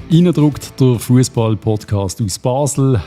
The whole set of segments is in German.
Reindruckt der Fußball-Podcast aus Basel.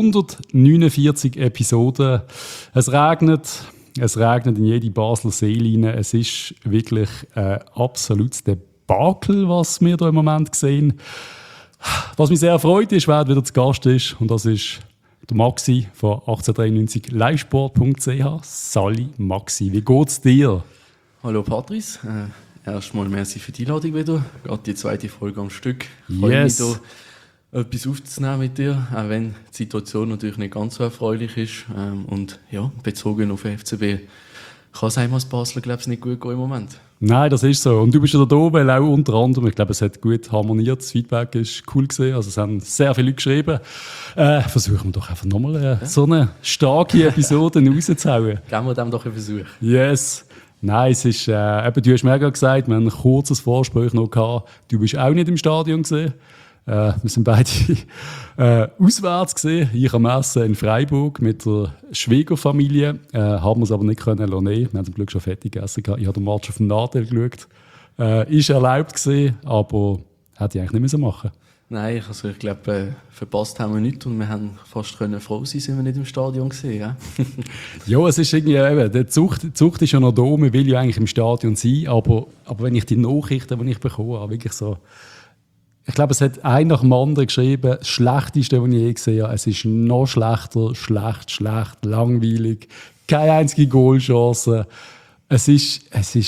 149 Episoden. Es regnet in jede Basler Seele rein. Es ist wirklich ein absolutes Debakel, was wir hier im Moment sehen. Was mich sehr freut, ist, wer wieder zu Gast ist. Und das ist der Maxi von 1893 livesport.ch. Sali Maxi, wie geht's dir? Hallo Patrice. Erstmal merci für die Einladung wieder. Gerade die zweite Folge am Stück. Ich freue mich, hier etwas aufzunehmen mit dir, auch wenn die Situation natürlich nicht ganz so erfreulich ist. Und ja, bezogen auf den FCB kann es einmal als Basler, glaube ich, nicht gut gehen im Moment. Nein, das ist so. Und du bist ja da, weil auch unter anderem, ich glaube, es hat gut harmoniert. Das Feedback ist cool gewesen. Also es haben sehr viele Leute geschrieben. Versuchen wir doch einfach nochmal so eine starke Episode rauszuhauen. Geben wir dem doch einen Versuch. Yes. Nein, es ist, eben, du hast mir gerade gesagt, wir haben ein kurzes Vorgespräch noch gehabt. Du bist auch nicht im Stadion gesehen. Wir sind beide auswärts gesehen. Ich am Essen in Freiburg mit der Schwiegerfamilie. Haben wir es aber nicht können lassen. Wir haben zum Glück schon fertig gegessen. Ich habe den Match auf dem Nadel geschaut. Ist erlaubt gewesen, aber hätte ich eigentlich nicht müssen machen. Nein, also ich glaube, verpasst haben wir nichts und wir haben fast froh sein, sind wir nicht im Stadion gesehen. Ja, ja, es ist irgendwie eben, die Zucht ist ja noch da, man will ja eigentlich im Stadion sein, aber wenn ich die Nachrichten, die ich bekomme, habe, wirklich so, ich glaube, es hat ein nach dem anderen geschrieben, das Schlechteste, was ich je gesehen habe, es ist noch schlechter, schlecht, langweilig, keine einzige Goalchance, es ist,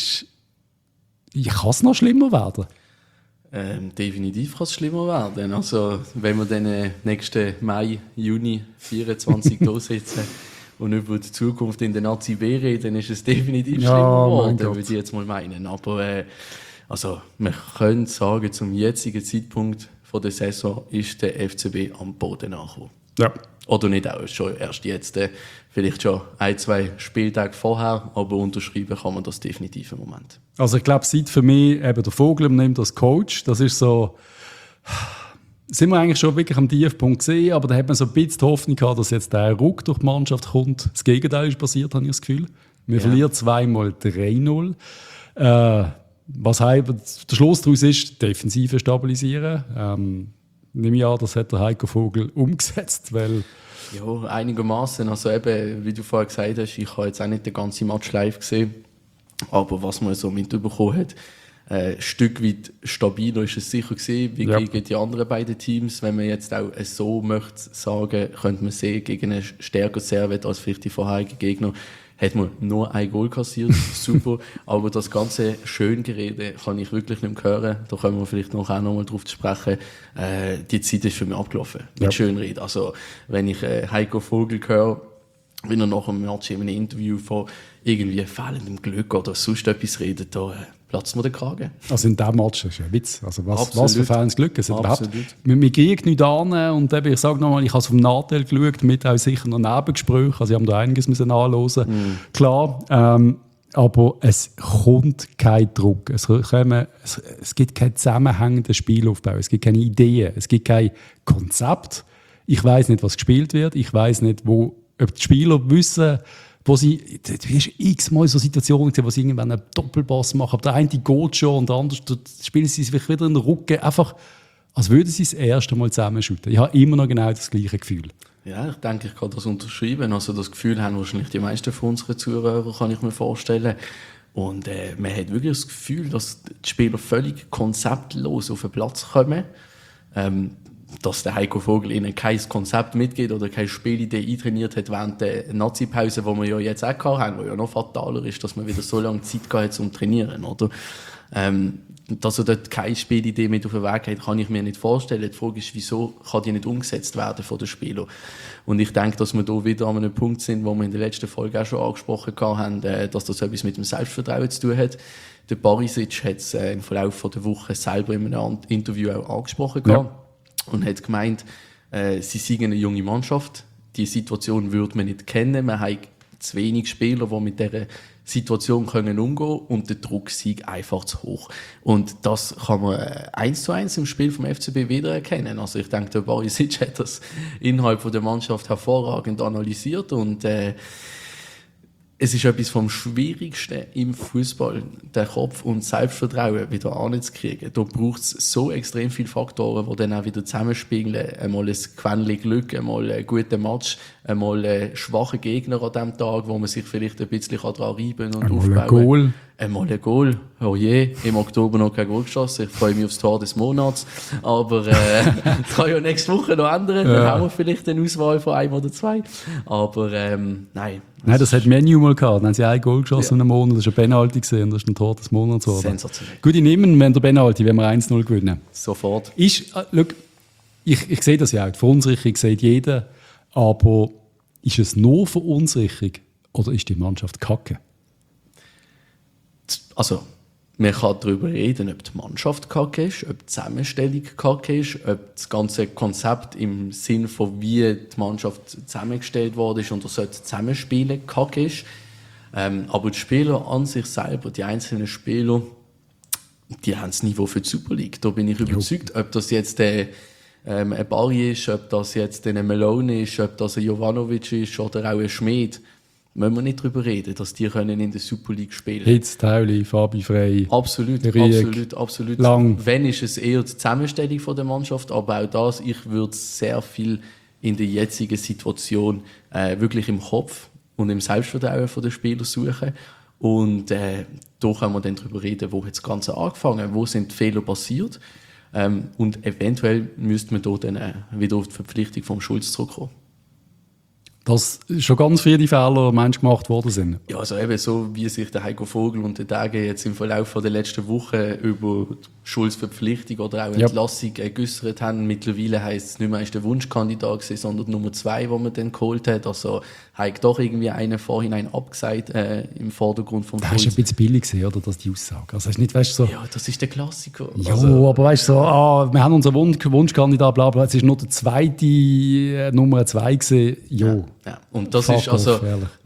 kann es noch schlimmer werden? Definitiv kann es schlimmer werden. Also, wenn wir dann nächsten Mai, Juni 24 da sitzen und über die Zukunft in der Nazi B reden, dann ist es definitiv schlimmer geworden, würde ich jetzt mal meinen. Aber also, wir können sagen, zum jetzigen Zeitpunkt von der Saison ist der FCB am Boden angekommen. Ja. Oder nicht auch, schon erst jetzt, vielleicht schon 1-2 Spieltage vorher, aber unterschreiben kann man das definitiv im Moment. Also ich glaube, seit für mich eben der Vogel nimmt als Coach, das ist so, sind wir eigentlich schon wirklich am Tiefpunkt gesehen, aber da hat man so ein bisschen die Hoffnung gehabt, dass jetzt der Ruck durch die Mannschaft kommt. Das Gegenteil ist passiert, habe ich das Gefühl. Wir verlieren zweimal 3-0. Was der Schluss daraus ist, Defensive stabilisieren. Nehme ich an, das hat der Heiko Vogel umgesetzt, weil... Ja, einigermaßen. Also eben, wie du vorher gesagt hast, ich habe jetzt auch nicht den ganzen Match live gesehen, aber was man so mitbekommen hat, ein Stück weit stabiler ist es sicher gewesen, wie gegen die anderen beiden Teams. Wenn man jetzt auch so möchte sagen, könnte man sehen, gegen einen stärker Servet als vielleicht die vorherigen Gegner, hat man nur ein Goal kassiert, super. Aber das ganze Schöngerede kann ich wirklich nicht mehr hören. Da können wir vielleicht noch mal drauf sprechen. Die Zeit ist für mich abgelaufen, mit Schönrede. Also, wenn ich Heiko Vogel höre, wenn er nach einem Match in einem Interview von irgendwie fehlendem Glück oder sonst etwas redet, da platzt mir der Kragen. Also in diesem Match ist ein Witz. Also was für fehlendes Glück. Es wir kriegen nichts an. Und eben, ich sage nochmal, ich habe es auf dem Nachteil geschaut, mit auch sicher noch Nebengesprächen. Also ich habe da einiges anhören. Klar, aber es kommt kein Druck. Es gibt keinen zusammenhängenden Spielaufbau. Es gibt keine Ideen. Es gibt kein Konzept. Ich weiss nicht, was gespielt wird. Ich weiss nicht, ob die Spieler wissen, wo sie, du hast x-mal so Situationen gesehen, wo sie irgendwann einen Doppelpass machen, aber der eine geht schon und der andere spielen sie sich wieder in den Rücken, einfach als würden sie das erste Mal zusammenschütten. Ich habe immer noch genau das gleiche Gefühl. Ja, ich denke, ich kann das unterschreiben. Also das Gefühl haben wahrscheinlich die meisten von unseren Zuhörern, kann ich mir vorstellen. Und man hat wirklich das Gefühl, dass die Spieler völlig konzeptlos auf den Platz kommen. Dass der Heiko Vogel ihnen kein Konzept mitgeht oder keine Spielidee eintrainiert hat während der Nazi-Pause, die wir ja jetzt auch haben, die ja noch fataler ist, dass man wieder so lange Zeit gehabt hat zum Trainieren, oder? Dass er dort keine Spielidee mit auf den Weg hat, kann ich mir nicht vorstellen. Die Frage ist, wieso kann die nicht umgesetzt werden von den Spielern? Und ich denke, dass wir hier wieder an einem Punkt sind, wo wir in der letzten Folge auch schon angesprochen haben, dass das etwas mit dem Selbstvertrauen zu tun hat. Der Barisic hat es im Verlauf der Woche selber in einem Interview auch angesprochen und hat gemeint, sie seien eine junge Mannschaft. Die Situation würde man nicht kennen. Man hat zu wenig Spieler, die mit dieser Situation umgehen können und der Druck sei einfach zu hoch. Und das kann man 1:1 im Spiel vom FCB wiedererkennen. Also ich denke, der Barisic hat das innerhalb der Mannschaft hervorragend analysiert und es ist etwas vom Schwierigsten im Fußball, den Kopf und Selbstvertrauen wieder anzukriegen. Da braucht es so extrem viele Faktoren, die dann auch wieder zusammenspielen. Einmal ein Quäntchen Glück, einmal einen guten Match, einmal einen schwachen Gegner an diesem Tag, wo man sich vielleicht ein bisschen daran reiben und einmal aufbauen. Ein Goal. Einmal ein Goal. Oh je, im Oktober noch kein Goal geschossen. Ich freue mich aufs Tor des Monats. Aber das kann ja nächste Woche noch ändern. Dann haben wir vielleicht eine Auswahl von einem oder zwei. Aber nein. Nein, das hat Menu mal gehabt. Dann haben sie ein Goal geschossen in einem Monat. Das war ein Penalty gesehen. Das ist ein Tor des Monats. Sensationell. Gut, ich nehme, wenn der Penalty, wenn wir 1-0 gewinnen. Sofort. Ich sehe das ja auch. Die Verunsicherung sieht jeder. Aber ist es nur Verunsicherung oder ist die Mannschaft kacke? Also, man kann darüber reden, ob die Mannschaft kacke ist, ob die Zusammenstellung kacke ist, ob das ganze Konzept im Sinn von wie die Mannschaft zusammengestellt worden ist und er sollte zusammenspielen kacke ist. Aber die Spieler an sich selber, die einzelnen Spieler, die haben das Niveau für die Super League. Da bin ich überzeugt, ob das jetzt ein Barry ist, ob das jetzt ein Malone ist, ob das ein Jovanovic ist oder auch ein Schmid. Müssen wir nicht darüber reden, dass die können in der Super League spielen können. Hitz, Tauli, Fabi Frey. Absolut. Lang. Wenn ist es eher die Zusammenstellung von der Mannschaft, aber auch das, ich würde sehr viel in der jetzigen Situation wirklich im Kopf und im Selbstvertrauen der Spieler suchen. Und da können wir dann darüber reden, wo hat das Ganze angefangen, wo sind die Fehler passiert. Und eventuell müsste man da dann wieder auf die Verpflichtung vom Schulz zurückkommen. Dass schon ganz viele Fehler gemacht worden sind. Ja, also eben so, wie sich der Heiko Vogel und der Tage jetzt im Verlauf der letzten Woche über die Schulz-Verpflichtung oder auch Entlassung geäußert haben. Mittlerweile heisst es nicht mehr, ist der Wunschkandidat gewesen, sondern Nummer 2, den man dann geholt hat. Also hat doch irgendwie einen vorhinein abgesagt im Vordergrund vom Schulz. Das ist ein bisschen billig gewesen, oder, dass die Aussage. Also ist nicht, weißt du, so. Ja, das ist der Klassiker. Ja, also, aber weißt du, so, wir haben unseren Wunschkandidat, bla bla, es ist nur der zweite Nummer 2 gewesen. Jo. Ja. Und das ist also,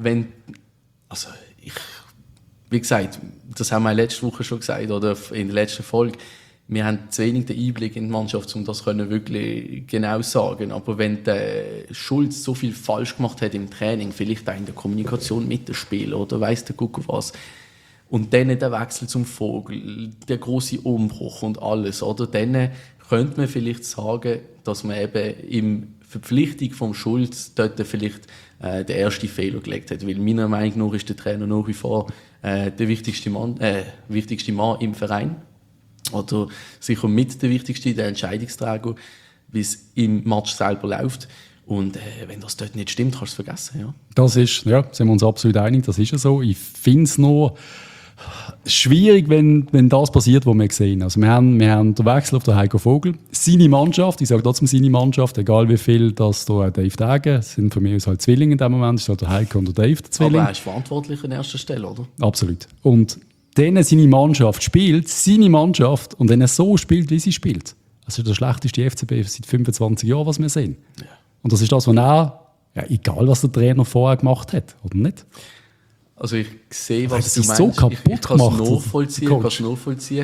wie gesagt, das haben wir letzte Woche schon gesagt, oder in der letzten Folge, wir haben zu wenig den Einblick in die Mannschaft, um das wirklich genau zu sagen. Aber wenn der Schulz so viel falsch gemacht hat im Training, vielleicht auch in der Kommunikation mit den Spielern, oder weiss der Gucker was, und dann der Wechsel zum Vogel, der große Umbruch und alles, oder? Dann könnte man vielleicht sagen, dass man eben im Verpflichtung vom Schulz dort vielleicht den ersten Fehler gelegt hat. Weil meiner Meinung nach ist der Trainer nach wie vor der wichtigste Mann im Verein. Oder sicher mit der wichtigste, der Entscheidungsträger, wie es im Match selber läuft. Und wenn das dort nicht stimmt, kannst du es vergessen. Ja. Das ist, ja, sind wir uns absolut einig, das ist ja so. Ich finde es nur schwierig, wenn das passiert, was wir sehen. Also wir haben den Wechsel auf den Heiko Vogel. Seine Mannschaft, ich sage trotzdem seine Mannschaft, egal wie viel das da Dave Degen, sind für mich halt Zwillinge in dem Moment, ist halt der Heiko und der Dave, der Zwilling. Aber er ist verantwortlich an erster Stelle, oder? Absolut. Und denen seine Mannschaft und wenn er so spielt, wie sie spielt. Das ist der schlechteste FCB seit 25 Jahren, was wir sehen. Ja. Und das ist das, was er, ja, egal was der Trainer vorher gemacht hat, oder nicht? Also ich sehe, was du meinst. So kaputt ich kann es nachvollziehen.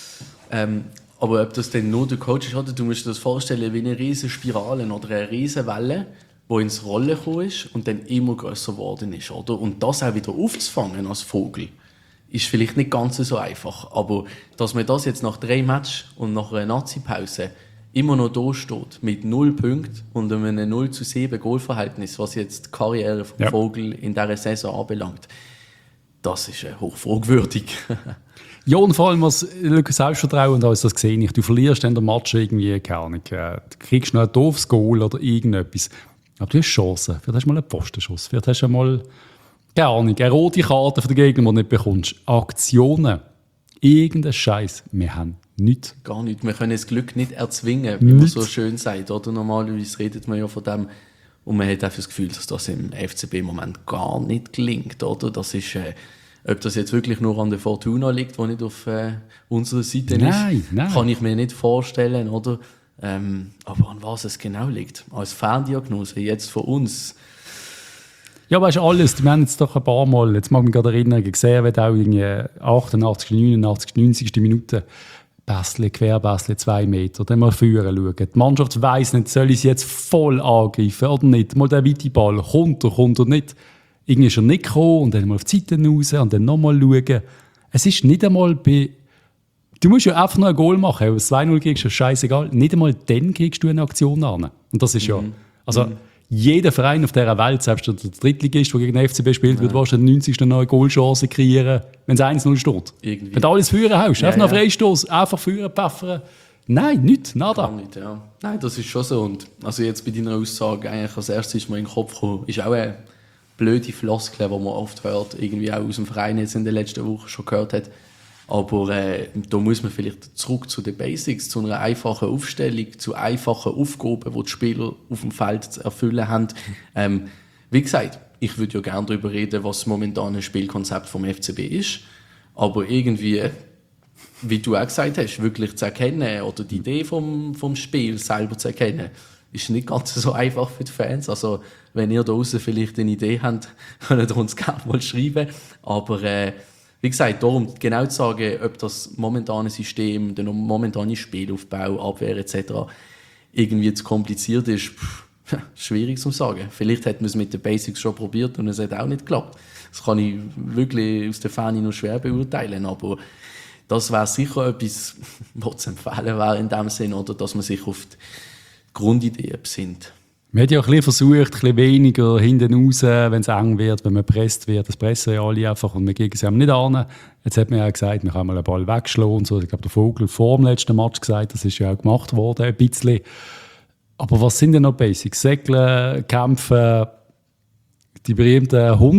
Aber ob das denn nur der Coach ist, oder du musst dir das vorstellen wie eine riesige Spirale oder eine riesige Welle, die ins Rollen gekommen ist und dann immer grösser geworden ist. Oder? Und das auch wieder aufzufangen als Vogel, ist vielleicht nicht ganz so einfach. Aber dass man das jetzt nach 3 Matches und nach einer Nazi-Pause immer noch da steht, mit 0 Punkten und einem 0:7 Goalverhältnis, was jetzt die Karriere von Vogel in dieser Saison anbelangt, das ist hochfragwürdig. Ja, und vor allem, was Selbstvertrauen, da ist das gesehen nicht. Du verlierst dann den Match irgendwie, keine Ahnung, du kriegst noch ein doofes Goal oder irgendetwas. Aber du hast Chancen. Vielleicht hast du mal einen Postenschuss. Vielleicht hast du mal, keine Ahnung, eine rote Karte für den Gegner, die du nicht bekommst. Aktionen. Irgendein Scheiß. Wir haben nichts. Gar nicht. Wir können das Glück nicht erzwingen, wie man so schön sagt. Oder? Normalerweise redet man ja von dem, und man hat einfach das Gefühl, dass das im FCB im Moment gar nicht gelingt. Oder? Das ist, ob das jetzt wirklich nur an der Fortuna liegt, die nicht auf unserer Seite ist, kann ich mir nicht vorstellen. Oder? Aber an was es genau liegt, als Ferndiagnose jetzt von uns. Ja, weißt du, alles. Wir haben jetzt doch ein paar Mal, jetzt mag ich mich gerade erinnern, gesehen, wenn auch irgendwie 88, 89, 90. Minute Bässle, Querbässle, 2 Meter, dann mal führen schauen. Die Mannschaft weiss nicht, soll ich sie jetzt voll angreifen oder nicht? Mal der weite Ball, kommt er nicht? irgendwie ist er nicht gekommen und dann mal auf die Seite raus und dann nochmal schauen. Es ist nicht einmal bei... Du musst ja einfach noch ein Goal machen. Wenn du 2-0 kriegst, ist scheißegal. Nicht einmal dann kriegst du eine Aktion an. Und das ist ja... Also jeder Verein auf dieser Welt, selbst der Drittligist, der gegen den FCB spielt, wird wahrscheinlich 90. noch eine Goalchance kreieren, wenn es 1-0 steht. Irgendwie. Wenn du alles führen hast, einfach noch Freistoß, einfach führen, pfeffern. Nein, nichts, nada. Nicht, ja. Nein, das ist schon so. Und also jetzt bei deiner Aussage, eigentlich als erstes ist mir in den Kopf gekommen, ist auch eine blöde Floskel, die man oft hört, irgendwie auch aus dem Verein jetzt in den letzten Wochen schon gehört hat. Aber da muss man vielleicht zurück zu den Basics, zu einer einfachen Aufstellung, zu einfachen Aufgaben, die die Spieler auf dem Feld zu erfüllen haben. Wie gesagt, ich würde ja gerne darüber reden, was momentan ein Spielkonzept vom FCB ist. Aber irgendwie, wie du auch gesagt hast, wirklich zu erkennen oder die Idee vom Spiel selber zu erkennen, ist nicht ganz so einfach für die Fans. Also, wenn ihr da draußen vielleicht eine Idee habt, könnt ihr uns gerne mal schreiben. Aber wie gesagt, darum genau zu sagen, ob das momentane System, der momentane Spielaufbau, Abwehr etc. irgendwie zu kompliziert ist, schwierig zu sagen. Vielleicht hätten wir es mit den Basics schon probiert und es hat auch nicht geklappt. Das kann ich wirklich aus der Ferne nur schwer beurteilen, aber das wäre sicher etwas, was zu empfehlen wäre in dem Sinn, oder dass man sich auf die Grundidee besinnt. Man hat ja auch ein bisschen versucht, ein bisschen weniger hinten raus, wenn es eng wird, wenn man gepresst wird. Das pressen ja alle einfach und wir gehen sie nicht an. Jetzt hat man ja gesagt, man kann mal einen Ball wegschlagen und so. Ich glaube, der Vogel vor dem letzten Match gesagt, das ist ja auch gemacht worden, ein bisschen. Aber was sind denn noch Basics? Segeln, Kämpfen, die berühmten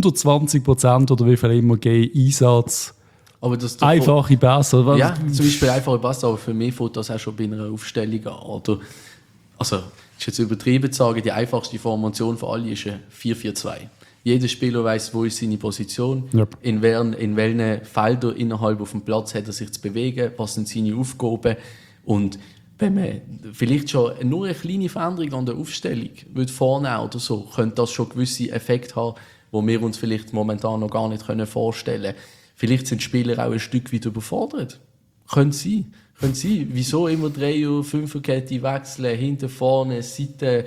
120% oder wie viel immer gehen, Einsatz, aber das einfache Pässe. Ja, zum Beispiel einfache Pässe, aber für mich fängt das auch schon bei einer Aufstellung an. Oder, also, ist jetzt übertrieben zu sagen, die einfachste Formation für alle ist ein 4-4-2. Jeder Spieler weiss, wo ist seine Position, yep. in welchen Feldern innerhalb auf dem Platz hat er sich zu bewegen, was sind seine Aufgaben. Und wenn man vielleicht schon nur eine kleine Veränderung an der Aufstellung vornehmen oder so, könnte das schon gewisse Effekte haben, die wir uns vielleicht momentan noch gar nicht vorstellen können. Vielleicht sind die Spieler auch ein Stück weit überfordert. Könnte sein. Wieso immer 3 oder 5 Kette wechseln, hinten, vorne, Seite.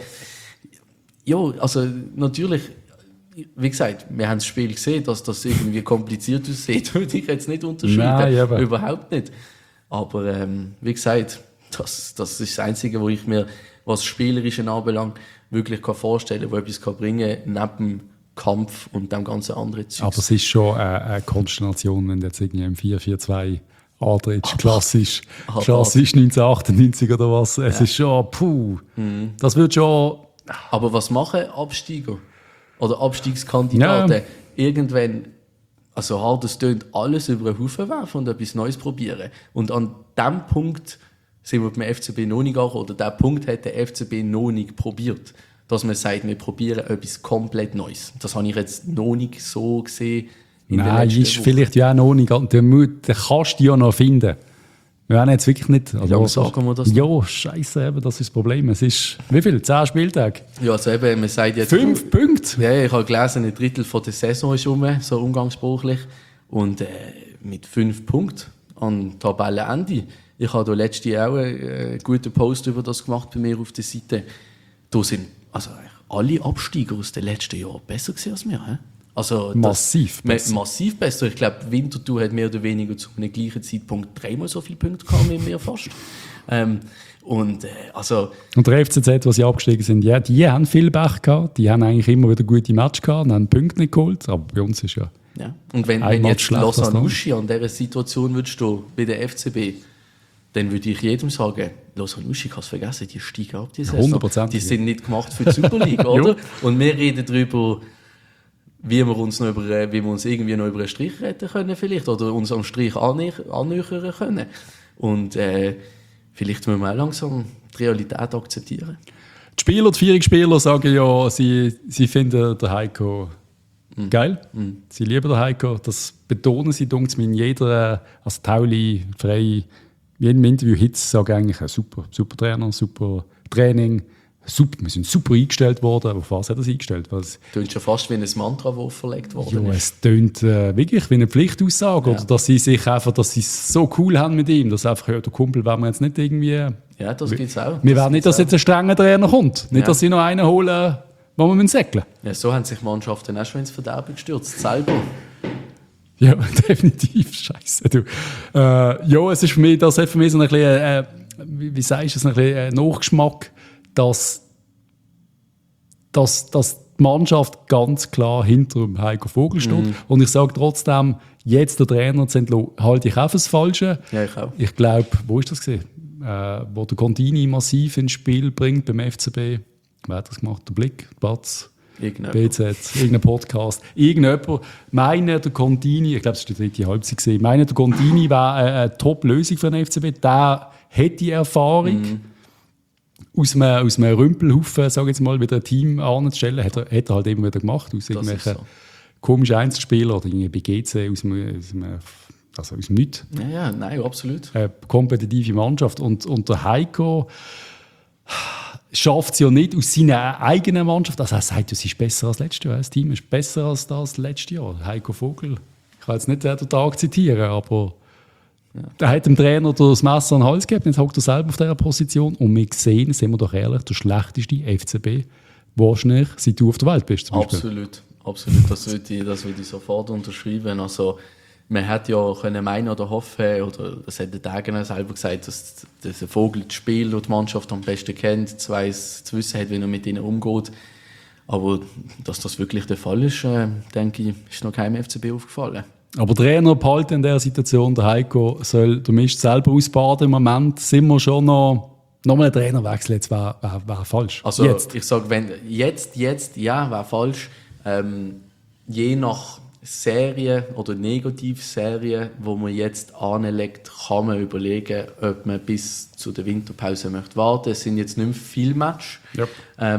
Ja, also natürlich, wie gesagt, wir haben das Spiel gesehen, dass das irgendwie kompliziert aussieht. Würde ich jetzt nicht unterschreiben. Nein, überhaupt nicht. Aber wie gesagt, das ist das Einzige, wo ich mir, was Spielerische anbelangt, wirklich vorstellen kann, wo etwas bringen kann, neben dem Kampf und dem ganzen anderen Zeug. Aber es ist schon eine Konstellation, wenn du jetzt irgendwie im 4-4-2 antrittst, klassisch 1998 oder was. Es ist schon, das wird schon... Aber was machen Absteiger oder Abstiegskandidaten? Ja. Irgendwann, also hart es tönt, alles über den Haufen werfen und etwas Neues probieren. Und an diesem Punkt sind wir beim FCB noch nicht angekommen, oder diesen Punkt hat der FCB noch nicht probiert. Dass man sagt, wir probieren etwas komplett Neues. Das habe ich jetzt noch nicht so gesehen. Nein, ist vielleicht ja auch noch nicht. Den kannst du ja noch finden. Wir haben jetzt wirklich nicht... Also, ja, sagen wir das? Ja, scheisse, eben, das ist das Problem. Es ist, wie viel? 10 Spieltage? Ja, also eben, man sagt jetzt... 5 Punkte? Ja, ich habe gelesen, ein Drittel von der Saison ist rum, so umgangssprachlich. Und mit 5 Punkten an Tabellenende. Ich habe da letztes Jahr auch einen guten Post über das gemacht bei mir auf der Seite. Da sind also alle Absteiger aus den letzten Jahren besser gewesen als wir. Also massiv besser. Massiv besser. Ich glaube, Winterthur hat mehr oder weniger zu einem gleichen Zeitpunkt 3-mal so viele Punkte gehabt wie wir fast. Und der FCZ, was sie abgestiegen sind, ja, die haben viel Pech gehabt. Die haben eigentlich immer wieder gute Matches gehabt und haben Punkte nicht geholt. Aber bei uns ist ja... Und wenn jetzt Lausanne Uschi an dieser Situation würdest stehen, bei der FCB, dann würde ich jedem sagen, Lausanne Uschi, ich habe es vergessen, die steigen ab. Die 100%. Die sind nicht gemacht für die Super League, oder? Und wir reden darüber, wie wir uns irgendwie noch über einen Strich retten können vielleicht, oder uns am Strich annähern können. Und vielleicht müssen wir auch langsam die Realität akzeptieren. Die Spieler, die Führungsspieler sagen ja, sie finden den Heiko geil. Sie lieben den Heiko. Das betonen sie, denke ich, in jeder, also Tauli, Frey, in jedem Interview Hitz sagen eigentlich, super Trainer, super Training. Super, wir sind super eingestellt worden, aber auf was hat er sich eingestellt? Es tönt schon fast wie ein Mantra, das verlegt worden ist. Es tönt wirklich wie eine Pflichtaussage. Ja. Oder dass sie es so cool haben mit ihm, dass einfach, der Kumpel werden wir jetzt nicht irgendwie... Ja, das gibt es auch. Wir werden nicht, dass jetzt ein strenger Trainer kommt. Nicht, dass sie noch einen holen, wo wir säckeln müssen. Ja, so haben sich Mannschaften auch schon ins Verderben gestürzt, selber. Ja, definitiv. Scheiße. Du. Ja, es ist für mich, das hat für mich so ein bisschen, wie sagst du, ein bisschen Nachgeschmack, dass die Mannschaft ganz klar hinter dem Heiko Vogel steht. Und ich sage trotzdem, jetzt der Trainer zu entlassen, halte ich auch fürs Falsche. Ja, ich auch. Ich glaube, wo ist das gewesen? Wo der Contini massiv ins Spiel bringt beim FCB. Wer hat das gemacht? Der Blick, Batz, BZ, irgendein Podcast. Irgendjemand meint, der Contini, ich glaube, es war die dritte Halbzeit, meint, der Contini wäre eine Top-Lösung für den FCB. Der hat die Erfahrung. Aus einem Rümpelhaufen, sage ich jetzt mal, wieder ein Team anzustellen, hat er halt immer wieder gemacht. Aus irgendwelchen komischen Einzelspielern oder irgendwie bei GC aus dem Nichts. Ja, nein, absolut. Eine kompetitive Mannschaft. Und der Heiko schafft es ja nicht aus seiner eigenen Mannschaft. Also er sagt, es ist besser als letztes Jahr. Das Team ist besser als das letzte Jahr. Heiko Vogel, ich kann jetzt nicht den Tag zitieren, aber der hat dem Trainer das Messer an den Hals gegeben. Jetzt hockt er selber auf dieser Position. Und wir sehen, sind wir doch ehrlich, der schlechteste FCB wahrscheinlich, seit du auf der Welt bist. Zum Beispiel. Absolut. Das würde ich sofort unterschreiben. Also, man hätte ja können meinen oder hoffen, oder das hat der Dagener selber gesagt, dass der Vogel das Spiel und die Mannschaft am besten kennt, zu wissen hat, wie er mit ihnen umgeht. Aber dass das wirklich der Fall ist, denke ich, ist noch keinem FCB aufgefallen. Aber Trainer behalten in dieser Situation, der Heiko soll der Mist selber ausbaden. Im Moment sind wir schon noch ein Trainerwechsel, jetzt wäre falsch. Also jetzt. Ich sage, wenn jetzt, ja, wäre falsch. Je nach Serie oder Negativserie, wo man jetzt anlegt, kann man überlegen, ob man bis zu der Winterpause möchte warten. Es sind jetzt nicht mehr viele Matches. Yep.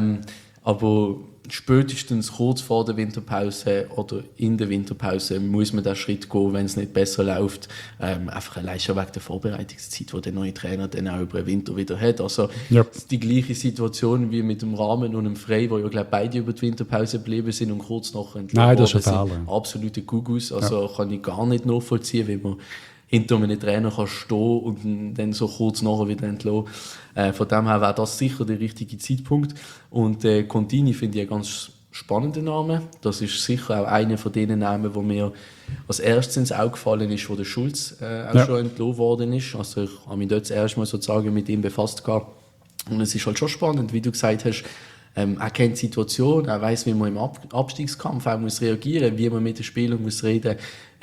Aber spätestens kurz vor der Winterpause oder in der Winterpause muss man den Schritt gehen, wenn es nicht besser läuft. Einfach allein schon wegen der Vorbereitungszeit, die der neue Trainer dann auch über den Winter wieder hat. Also yep. Die gleiche Situation wie mit dem Rahmen und dem Frey, wo ja glaube beide über die Winterpause geblieben sind und kurz nachher entlassen. Nein, das ist ein Fehler. Absolute Gugus. Also kann ich gar nicht nachvollziehen, wie man hinter einem Trainer kann stehen und dann so kurz nachher wieder entlassen. Von dem her wäre das sicher der richtige Zeitpunkt. Und Contini finde ich einen ganz spannenden Namen. Das ist sicher auch einer von den Namen, wo mir als erstes ins Auge gefallen ist, wo der Schulz schon entlassen worden ist. Also ich habe mich dort das erste Mal sozusagen mit ihm befasst gehabt. Und es ist halt schon spannend, wie du gesagt hast, er kennt die Situation, er weiß, wie man im Abstiegskampf auch muss reagieren, wie man mit den Spielern muss reden,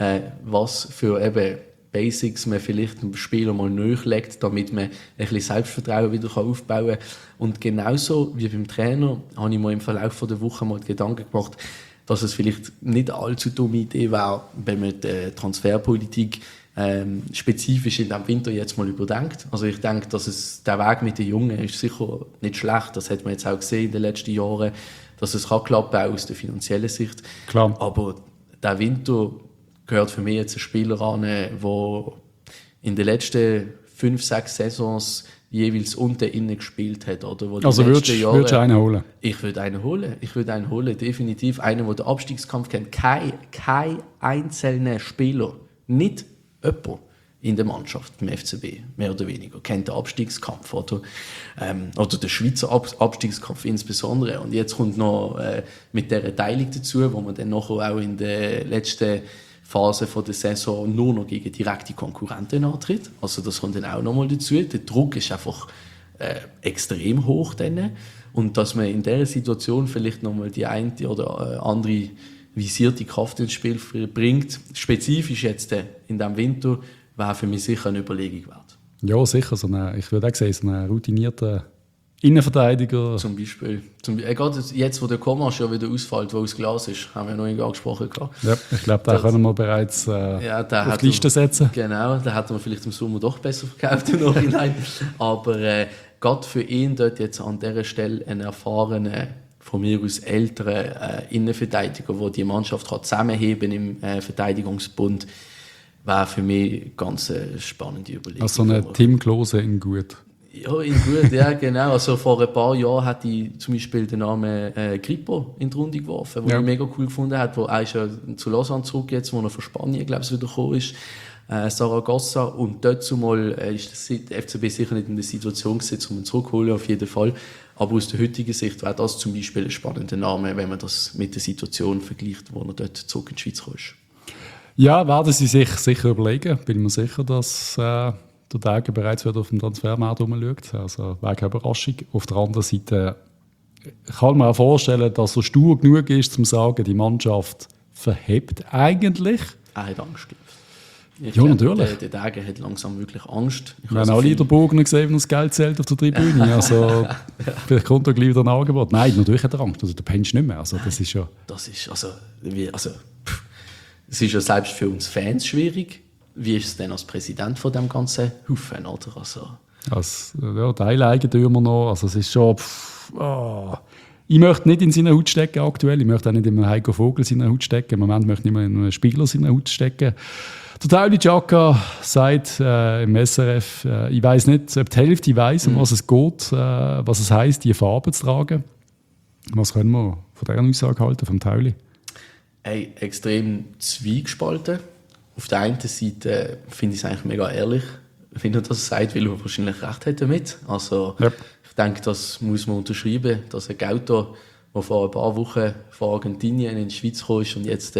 was für eben Basics man vielleicht dem Spieler mal nachlegt, damit man ein bisschen Selbstvertrauen wieder aufbauen kann. Und genauso wie beim Trainer habe ich mir im Verlauf der Woche mal Gedanken gemacht, dass es vielleicht nicht eine allzu dumme Idee wäre, wenn man die Transferpolitik spezifisch in diesem Winter jetzt mal überdenkt. Also ich denke, dass der Weg mit den Jungen ist sicher nicht schlecht. Das hat man jetzt auch gesehen in den letzten Jahren, dass es kann klappen, auch aus der finanziellen Sicht. Klar. Aber der Winter gehört für mich jetzt ein Spieler an, der in den letzten 5-6 Saisons jeweils unten innen gespielt hat. Oder wo also würdest du einen holen? Ich würde einen holen, definitiv. Einen, der den Abstiegskampf kennt. Kein einzelner Spieler, nicht jemand in der Mannschaft beim FCB, mehr oder weniger, kennt den Abstiegskampf oder den Schweizer Abstiegskampf insbesondere. Und jetzt kommt noch mit dieser Teilung dazu, wo man dann nachher auch in der letzten Phase von der Saison nur noch gegen direkte Konkurrenten antritt. Also das kommt dann auch noch mal dazu. Der Druck ist einfach extrem hoch dann. Und dass man in dieser Situation vielleicht noch mal die eine oder andere visierte Kraft ins Spiel bringt, spezifisch jetzt in diesem Winter, wäre für mich sicher eine Überlegung wert. Ja, sicher. Ich würde auch sagen, so einen routinierten Innenverteidiger. Zum Beispiel. Gerade jetzt, wo der Komasch ja wieder ausfällt, wo aus Glas ist, haben wir noch nicht angesprochen. Ja, ich glaube, da können wir bereits auf die Liste setzen. Genau, da hätten wir vielleicht im Sommer doch besser verkauft im Nachhinein. Aber gerade für ihn dort jetzt an dieser Stelle einen erfahrenen, von mir aus älteren Innenverteidiger, der die Mannschaft kann zusammenheben im Verteidigungsbund, wäre für mich ganz spannende Überlegung. Also eine Tim Klose in gut. Ja, in gut, ja, genau. Also vor ein paar Jahren hat ich zum Beispiel den Namen Grippo in die Runde geworfen, den ich mega cool gefunden habe, wo er ist ja zu Lausanne zurück jetzt, wo er von Spanien, glaube ich, wieder gekommen ist, Saragossa. Und dort zumal ist der FCB sicher nicht in der Situation gesetzt, um ihn zurückzuholen, auf jeden Fall. Aber aus der heutigen Sicht wäre das zum Beispiel ein spannender Name, wenn man das mit der Situation vergleicht, wo er dort zurück in die Schweiz kommt. Ja, werden sie sich sicher überlegen. Bin mir sicher, dass der Tage bereits wieder auf den Transfermarkt rumschaut. Also wäre keine Überraschung. Auf der anderen Seite kann man auch vorstellen, dass er stur genug ist, um zu sagen, die Mannschaft verhebt eigentlich. Er hat Angst. Ja, glaube, natürlich. Der Tage hat langsam wirklich Angst. Wir haben alle den Bogen gesehen, wenn das Geld zählt auf der Tribüne. Also, vielleicht kommt er gleich wieder ein Angebot. Nein, natürlich hat er Angst. Also, du pennst nicht mehr. Also, das ist ja... Es ist ja selbst für uns Fans schwierig. Wie ist es denn als Präsident von dem ganzen Haufen? Oder? Ja, Teileigentümer noch. Also, es ist schon... Ich möchte nicht in seine Haut stecken aktuell. Ich möchte auch nicht in Heiko Vogel seine Haut stecken. Im Moment möchte ich nicht mehr in einen Spieler seine Haut stecken. Der Tauli Xhaka sagt im SRF, ich weiss nicht, ob die Hälfte weiss, um was es geht, was es heisst, die Farbe zu tragen. Was können wir von dieser Aussage halten, vom Tauli? Hey, extrem zwiegespalten. Auf der einen Seite finde ich es eigentlich mega ehrlich, wenn er das sagt, weil er wahrscheinlich recht hat damit. Also, yep. Ich denke, das muss man unterschreiben, dass ein Gauto, der vor ein paar Wochen von Argentinien in die Schweiz kam und jetzt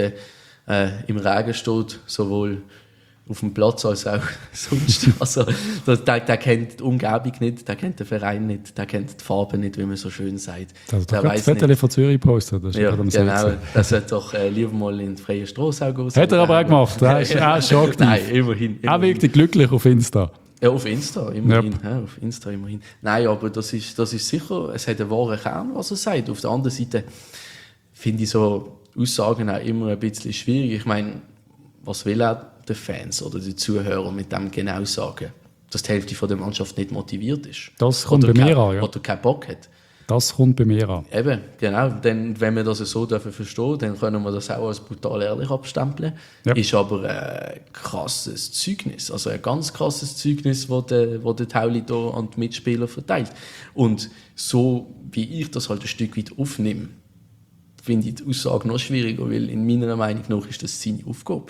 im Regen steht, sowohl auf dem Platz als auch sonst. Also, der kennt die Umgebung nicht, der kennt den Verein nicht, der kennt die Farben nicht, wie man so schön sagt. Der weiss nicht. Das von Zürich gepostet. Das ja, genau. Das sollte doch lieber mal in die freie Strasse gehen. Hat er aber auch gemacht. Er ist auch schon aktiv. Nein, immerhin. Er wirkt glücklich auf Insta. Ja, auf Insta, immerhin. Yep. Ja, auf Insta, immerhin. Nein, aber das ist sicher, es hat einen wahren Kern, was er sagt. Auf der anderen Seite finde ich so Aussagen auch immer ein bisschen schwierig. Ich meine, was will er den Fans oder den Zuhörern mit dem genau sagen? Dass die Hälfte von der Mannschaft nicht motiviert ist. Das kommt bei mir an, ja. Oder keinen Bock hat. Das kommt bei mir an. Eben, genau. Denn, wenn wir das so verstehen, dann können wir das auch als brutal ehrlich abstempeln. Ja. Ist aber ein krasses Zeugnis. Also ein ganz krasses Zeugnis, das der Tauli hier an die Mitspieler verteilt. Und so wie ich das halt ein Stück weit aufnehme, finde ich die Aussage noch schwieriger, weil in meiner Meinung nach ist das seine Aufgabe.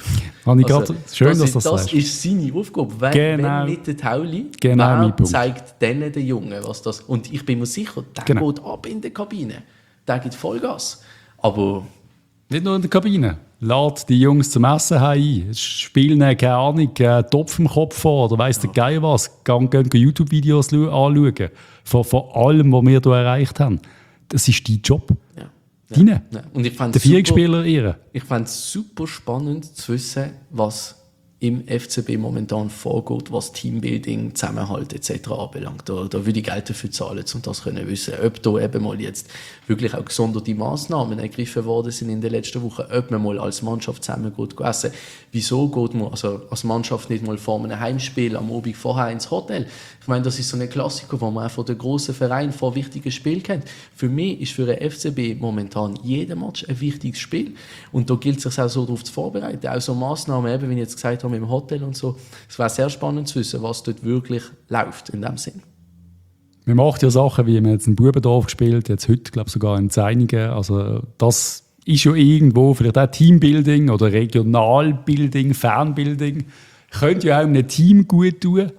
Schön, dass das sagst. Das ist seine Aufgabe. Wenn nicht der Tauli, wer zeigt denen den Jungen, was das... Und ich bin mir sicher, der geht ab in der Kabine. Der gibt Vollgas. Aber... Nicht nur in der Kabine. Lad die Jungs zum Essen ein. Spielen, keine Ahnung, Topf im Kopf vor oder weiss der Geier was. Gehen YouTube-Videos anschauen. Von allem, was wir hier erreicht haben. Das ist dein Job. Ja. Deine? Ja. Und ich fand der Vierspieler ihre. Ich fand es super spannend zu wissen, was im FCB momentan vorgeht, was Teambuilding, Zusammenhalt etc. anbelangt. Da würde ich Geld dafür zahlen, um das zu wissen. Ob da eben mal jetzt wirklich auch gesonderte Massnahmen ergriffen worden sind in den letzten Wochen, ob man mal als Mannschaft zusammen geht essen. Wieso geht man also als Mannschaft nicht mal vor einem Heimspiel am Abend vorher ins Hotel? Ich meine, das ist so ein Klassiker, wo man auch von den grossen Vereinen vor wichtigen Spielen kennt. Für mich ist für den FCB momentan jeder Match ein wichtiges Spiel. Und da gilt es sich auch so darauf zu vorbereiten. Auch so Massnahmen, eben, wie ich jetzt gesagt habe, im Hotel und so. Es wäre sehr spannend zu wissen, was dort wirklich läuft in dem Sinn. Man macht ja Sachen, wie man jetzt in Bubendorf gespielt, jetzt heute, glaube ich, sogar in Zäinigen. Also das ist ja irgendwo vielleicht auch Teambuilding oder Regionalbuilding, Fanbuilding. Könnte ja auch einem Team gut tun.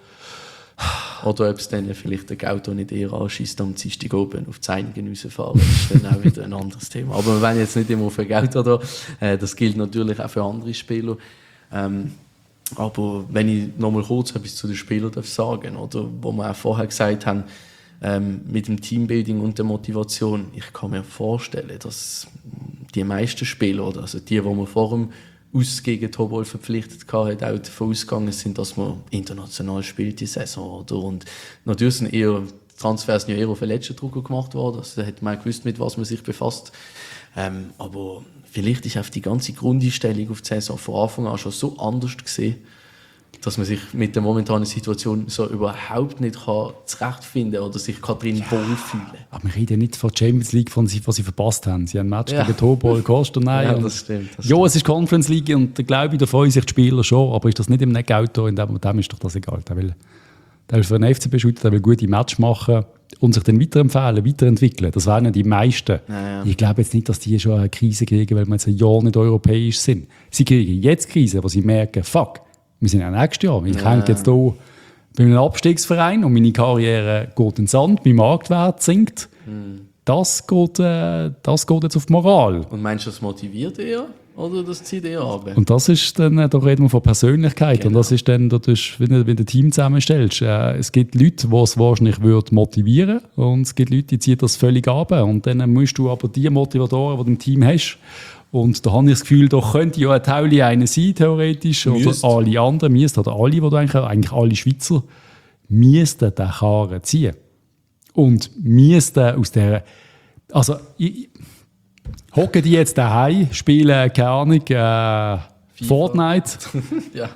Oder ob es dann vielleicht der Auto nicht eher anschießt, am Dienstag oben auf die Zäinigen rausfahren. Das ist dann auch wieder ein anderes Thema. Aber wir wollen jetzt nicht immer auf ein Geld oder das gilt natürlich auch für andere Spieler. Aber wenn ich nochmal kurz etwas zu den Spielern sagen darf, oder, wo wir auch vorher gesagt haben, mit dem Teambuilding und der Motivation, ich kann mir vorstellen, dass die meisten Spieler, oder also die wir vor dem Aus gegen Tobol verpflichtet hatten, auch davon ausgegangen sind, dass man international spielt die Saison. Oder? Und natürlich sind Transfers sind ja eher auf den letzten Drucker gemacht worden, also da hat man gewusst, mit was man sich befasst. Aber vielleicht ist auch die ganze Grundeinstellung auf die Saison von Anfang an schon so anders gesehen, dass man sich mit der momentanen Situation so überhaupt nicht zurechtfinden kann oder sich drin wohlfühlen kann. Aber wir reden nicht von der Champions League, von was sie verpasst haben. Sie haben ein Match gegen Tobol, Kostanay. Ja, das stimmt. Ja, es ist Conference League und da glaube ich, da freuen sich die Spieler schon. Aber ist das nicht im Auto, in dem ist doch das egal. Der will für den FCB shooten, der will gute Match machen und sich dann weiterempfehlen, weiterentwickeln. Das wären die meisten. Ja. Ich glaube jetzt nicht, dass die schon eine Krise kriegen, weil wir jetzt ein Jahr nicht europäisch sind. Sie kriegen jetzt Krise, wo sie merken, fuck, wir sind ja nächstes Jahr. Ich hänge jetzt hier bei einem Abstiegsverein und meine Karriere geht in den Sand, mein Marktwert sinkt. Das geht jetzt auf die Moral. Und meinst du, das motiviert eher oder das zieht eher ab? Und das ist dann, da reden wir von Persönlichkeit. Genau. Und das ist dann, wenn du ein Team zusammenstellst. Es gibt Leute, die es wahrscheinlich motivieren würden und es gibt Leute, die ziehen das völlig ab. Und dann musst du aber die Motivatoren, die du im Team hast, und da habe ich das Gefühl, da könnte ja ein Teil einer sein, theoretisch, oder alle anderen, oder alle, die du eigentlich alle Schweizer, müssten den Karren ziehen. Und müssten aus der... Also, hocken die jetzt daheim, spielen, keine Ahnung, Fortnite ja.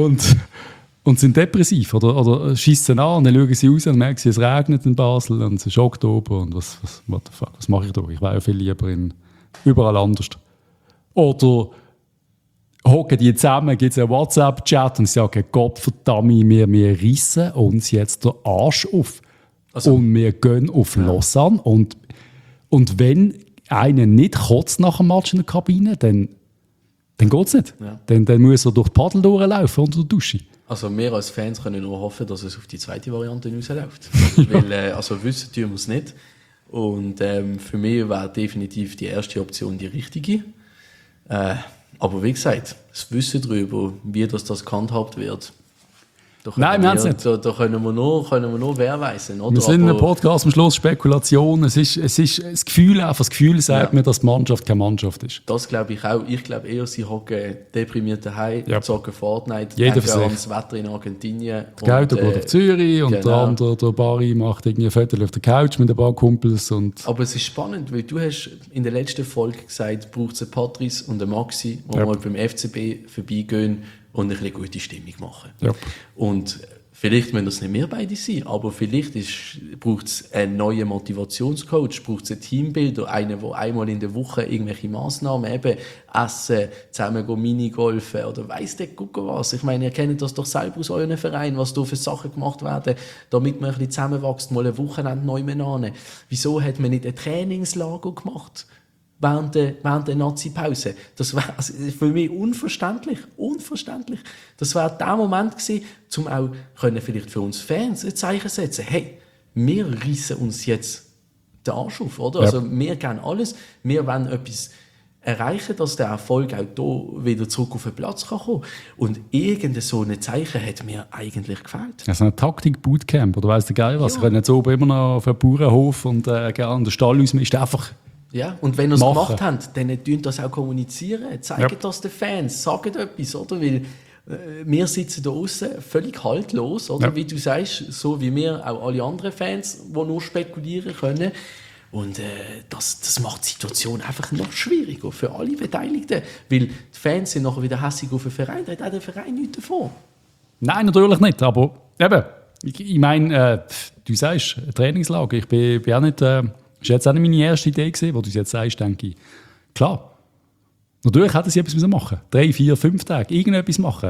und sind depressiv oder schiessen an und dann schauen sie raus und merken, es regnet in Basel und es ist Oktober und was mache ich da? Ich wäre ja viel lieber überall anders. Oder hocken die zusammen, gibt es einen WhatsApp-Chat und sagen, Gott verdammt, wir rissen uns jetzt den Arsch auf. Also, und wir gehen auf Lausanne und wenn einer nicht kotzt nach dem Match in der Kabine, dann geht es nicht. Ja. Dann muss er durch die Paddel durchlaufen unter der Dusche. Also wir als Fans können nur hoffen, dass es auf die zweite Variante rausläuft. Weil, also wissen tun wir es nicht. Und für mich wäre definitiv die erste Option die richtige. Aber wie gesagt, das Wissen darüber, wie das gehandhabt wird, nein, wir haben es nicht. Da können wir nur wehrweisen. Oder? Wir sind in einem Podcast am Schluss Spekulation. Es ist das Gefühl, sagt mir, dass die Mannschaft keine Mannschaft ist. Das glaube ich auch. Ich glaube eher, sie hocken deprimiert daheim, zocken Fortnite, denken an das Wetter in Argentinien. Der geht auf Zürich und der andere, der Barry, macht irgendwie ein Viertel auf der Couch mit ein paar Kumpels. Aber es ist spannend, weil du hast in der letzten Folge gesagt, braucht es einen Patrice und einen Maxi, die mal beim FCB vorbeigehen und eine gute Stimmung machen. Ja. Und vielleicht müssen das nicht mehr beide sein, aber vielleicht braucht es einen neuen Motivationscoach, braucht es einen Teambuilder, einen, der einmal in der Woche irgendwelche Massnahmen, eben essen, zusammen Minigolfen oder weiss der Gucker was. Ich meine, ihr kennt das doch selber aus euren Vereinen, was da für Sachen gemacht werden, damit man ein bisschen zusammenwächst, mal ein Wochenende neu miteinander. Wieso hat man nicht ein Trainingslager gemacht? Während der Nazi-Pause. Das wäre für mich unverständlich. Das wäre der Moment gewesen, um auch vielleicht für uns Fans ein Zeichen zu setzen. Hey, wir reissen uns jetzt den Arsch auf, oder? Ja. Also wir geben alles. Wir wollen etwas erreichen, dass der Erfolg auch hier wieder zurück auf den Platz kann kommen. Und irgendein so ein Zeichen hat mir eigentlich gefällt. Also ein Taktik-Bootcamp, oder weiss der Geil was? Ja. Ich kann jetzt oben immer noch auf einen Bauernhof und gerne den Stall ausmisten. Einfach ja, und wenn ihr es gemacht habt, dann tun das auch kommunizieren. Zeigt das den Fans, sagt etwas, oder? Weil wir sitzen da außen völlig haltlos, oder? Ja. Wie du sagst, so wie wir auch alle anderen Fans, die nur spekulieren können. Und das macht die Situation einfach noch schwieriger für alle Beteiligten. Weil die Fans sind nachher wieder hässig auf den Verein, da hat auch der Verein nichts davon. Nein, natürlich nicht, aber eben, ich meine, du sagst, Trainingslager, ich bin auch nicht... Das war jetzt auch nicht meine erste Idee gewesen, wo du es jetzt sagst, denke ich. Klar. Natürlich hätten sie etwas machen müssen. 3, 4, 5 Tage. Irgendetwas machen.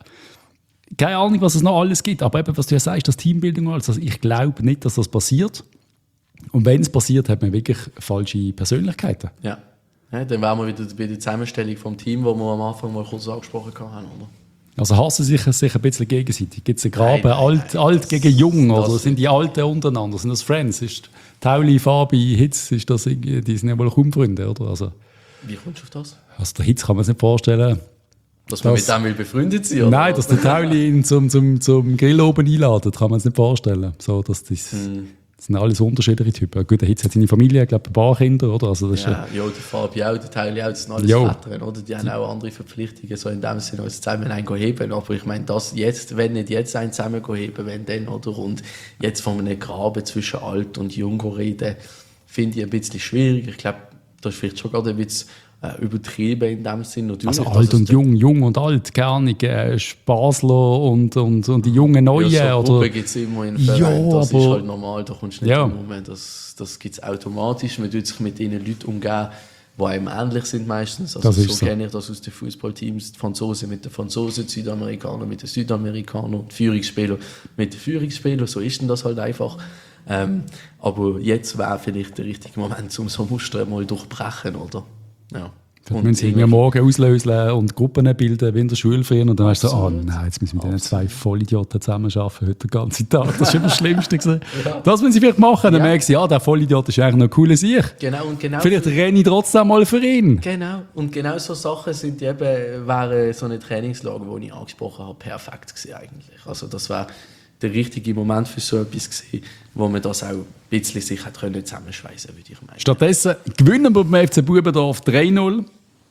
Keine Ahnung, was es noch alles gibt. Aber eben, was du ja sagst, das Teambuilding und alles. Also ich glaube nicht, dass das passiert. Und wenn es passiert, hat man wirklich falsche Persönlichkeiten. Ja. Ja, dann wären wir wieder bei der Zusammenstellung vom Team, wo wir am Anfang mal kurz angesprochen haben, oder? Also hassen sich ein bisschen gegenseitig? Gibt es einen Graben, alt gegen Jung? Oder sind die Alten untereinander? Sind das Friends? Ist Tauli, Fabi, Hitz, ist das die sind ja wohl kaum Freunde, oder? Also, wie kommst du auf das? Also der Hitz kann man sich nicht vorstellen. Dass man mit dem befreundet sein will? Nein, dass der Tauli ihn zum Grill oben einladet, kann man sich nicht vorstellen. So, dass das sind alles unterschiedliche Typen. Gut, der Hitz hat seine Familie, ich glaube, ein paar Kinder, oder? Also das ja, der Fabi auch, der Tauli auch, das sind alles Väter, oder? Die haben auch andere Verpflichtungen, so in dem Sinne, als zusammen heben. Aber ich meine, das jetzt, wenn nicht jetzt einen zusammen heben, wenn dann, oder? Und jetzt von einem Graben zwischen alt und jung reden, finde ich ein bisschen schwierig. Ich glaube, das ist vielleicht schon gerade ein bisschen übertrieben in dem Sinn. Natürlich, also alt und jung und alt, keine Ahnung, Basler und die jungen Neuen. Ja, so oder gibt es immer in Verein, das ist halt normal, da kommst du nicht drum herum. Das gibt es automatisch, man tut sich mit den Leuten umgehen, die einem ähnlich sind meistens. Also so kenne ich das aus den Fußballteams, die Franzosen mit den Franzosen, die Südamerikaner mit den Südamerikanern, die Führungsspieler mit den Führungsspielern, so ist denn das halt einfach. Aber jetzt wäre vielleicht der richtige Moment, um so Muster mal durchbrechen, oder? Ja. Dann müssen sie irgendwie morgen auslösen und Gruppen bilden, wie in der Schule früher. Und dann weißt du so, nein, jetzt müssen wir mit diesen 2 Vollidioten zusammenarbeiten, heute den ganzen Tag. Das war immer das Schlimmste. Das müssen sie vielleicht machen. Dann merken sie, der Vollidiot ist eigentlich noch ein cooler Sieg. Genau, und genau. Vielleicht renne ich trotzdem mal für ihn. Genau. Und genau so Sachen wären so eine Trainingslage, die ich angesprochen habe, perfekt gewesen eigentlich. Also das wäre der richtige Moment für so etwas gewesen, wo man das auch ein bisschen sich zusammenschweißen würde ich meinen. Stattdessen gewinnen wir beim FC Bubendorf 3-0.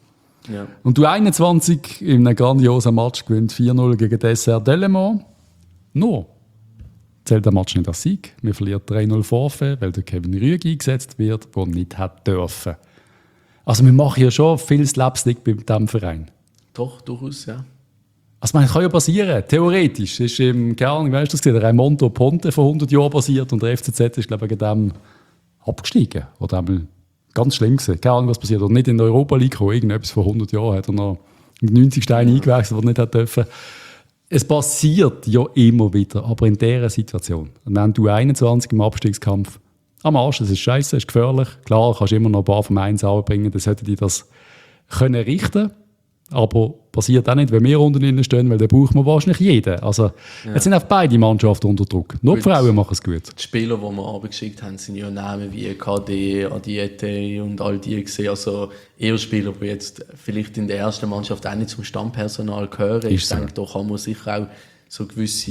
Ja. Und du 21 in einem grandiosen Match gewinnt 4-0 gegen Dessert Delemont. Nur zählt der Match nicht als Sieg. Wir verlieren 3-0 Vorfeld, weil der Kevin Rüegg eingesetzt wird, der nicht hat dürfen. Also wir machen ja schon viel Slapstick bei diesem Verein. Doch, durchaus, ja. Also man kann ja passieren, theoretisch. Es ist im Kern, weißt du das, der Raimondo Ponte vor 100 Jahren passiert und der FCZ ist, glaube ich, wegen dem abgestiegen. Oder einmal ganz schlimm gewesen. Keine Ahnung, was passiert. Oder nicht in die Europa League gekommen. Irgendetwas vor 100 Jahren hat er noch im 90. Stein eingewechselt, was er nicht hat dürfen. Es passiert ja immer wieder, aber in dieser Situation. Und wenn du 21 im Abstiegskampf am Arsch, das ist scheiße, das ist gefährlich. Klar, kannst du immer noch ein paar vom 1 anbringen, dann sollten die das können richten. Aber passiert auch nicht, wenn wir unten drin stehen, weil dann braucht man wahrscheinlich jeden. Also, jetzt sind auch beide Mannschaften unter Druck. Nur die Frauen machen es gut. Die Spieler, die wir abgeschickt haben, sind ja Namen wie KD, Adiete und all die gesehen. Also eher Spieler, die jetzt vielleicht in der ersten Mannschaft auch nicht zum Stammpersonal gehören. Ich denke, da kann man sicher auch so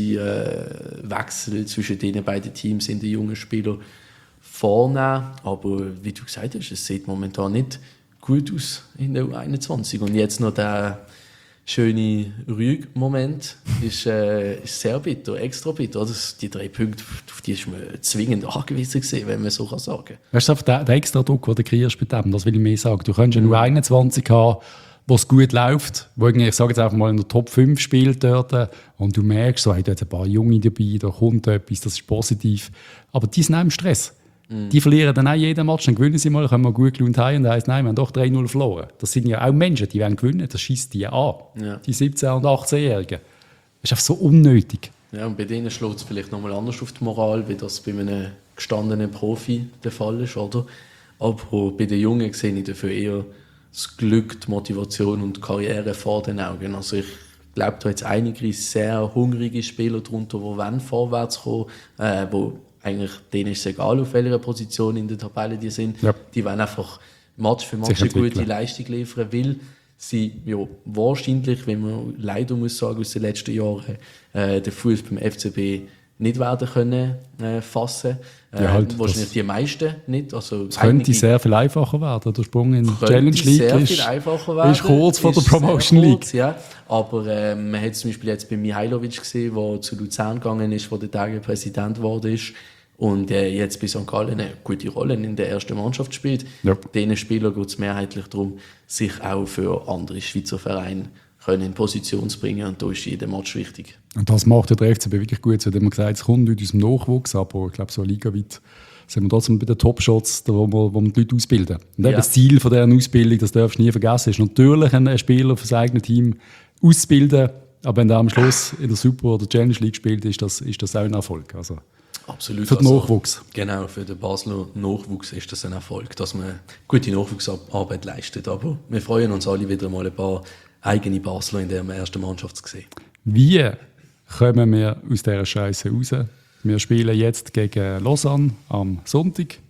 gewisse Wechsel zwischen den beiden Teams in den jungen Spielern vornehmen. Aber wie du gesagt hast, es sieht momentan nicht gut aus in der U21. Und jetzt noch der schöne Rüg-Moment ist sehr bitter, extra bitter. Das, die 3 Punkte, auf die ist man zwingend angewiesen gewesen, wenn man so sagen kann. Weißt du, der extra Druck, den du kriegst mit dem, das will ich mehr sagen. Du kannst ja nur 21 haben, wo es gut läuft, wo ich sage jetzt einfach mal in der Top 5 spielt dort und du merkst, so, hey, da hat ein paar Junge dabei, da kommt etwas, das ist positiv. Aber die sind auch im Stress. Die verlieren dann auch jeden Match, dann gewinnen sie mal, kommen wir gut gelaunt heim und dann heisst, nein, wir haben doch 3-0 verloren. Das sind ja auch Menschen, die wollen gewinnen, das schießt die an. Ja. Die 17- und 18-Jährigen. Das ist einfach so unnötig. Ja, und bei denen schlägt es vielleicht nochmal anders auf die Moral, wie das bei einem gestandenen Profi der Fall ist, oder? Aber bei den Jungen sehe ich dafür eher das Glück, die Motivation und die Karriere vor den Augen. Also ich glaube, da hat es einige sehr hungrige Spieler darunter, die vorwärts kommen wollen, eigentlich denen ist es egal, auf welcher Position in der Tabelle die sind. Ja. Die wollen einfach Match für Match eine gute Leistung liefern, weil sie ja, wahrscheinlich, wenn man leider muss sagen, aus den letzten Jahren den Fuß beim FCB nicht werden können fassen. Ja, halt, wahrscheinlich die meisten nicht. Also es könnte sehr viel einfacher werden. Der Sprung in die Challenge League ist kurz vor der Promotion League. Ja. Aber man hat zum Beispiel jetzt bei Mihailovic gesehen, der zu Luzern gegangen ist, der der Tage Präsident geworden ist und jetzt bei St. Gallen eine gute Rolle in der ersten Mannschaft spielt. Ja. Diesen Spielern geht es mehrheitlich darum, sich auch für andere Schweizer Vereine in Position zu bringen, und da ist jeder Match wichtig. Und das macht der FCB wirklich gut. So, man gesagt, es kommt aus unserem Nachwuchs, aber ich glaube, so ligaweit sind wir trotzdem bei den Top-Shots, wo wir die Leute ausbilden. Und das Ziel von dieser Ausbildung, das darfst du nie vergessen, ist natürlich einen Spieler für sein eigenes Team auszubilden, aber wenn der am Schluss in der Super- oder Challenge League spielt, ist das auch ein Erfolg. Also, absolut. Für den Nachwuchs. Genau, für den Basler Nachwuchs ist das ein Erfolg, dass man gute Nachwuchsarbeit leistet. Aber wir freuen uns alle wieder mal ein paar eigene Basler in der ersten Mannschaft zu sehen. Wie kommen wir aus dieser Scheiße raus? Wir spielen jetzt gegen Lausanne am Sonntag.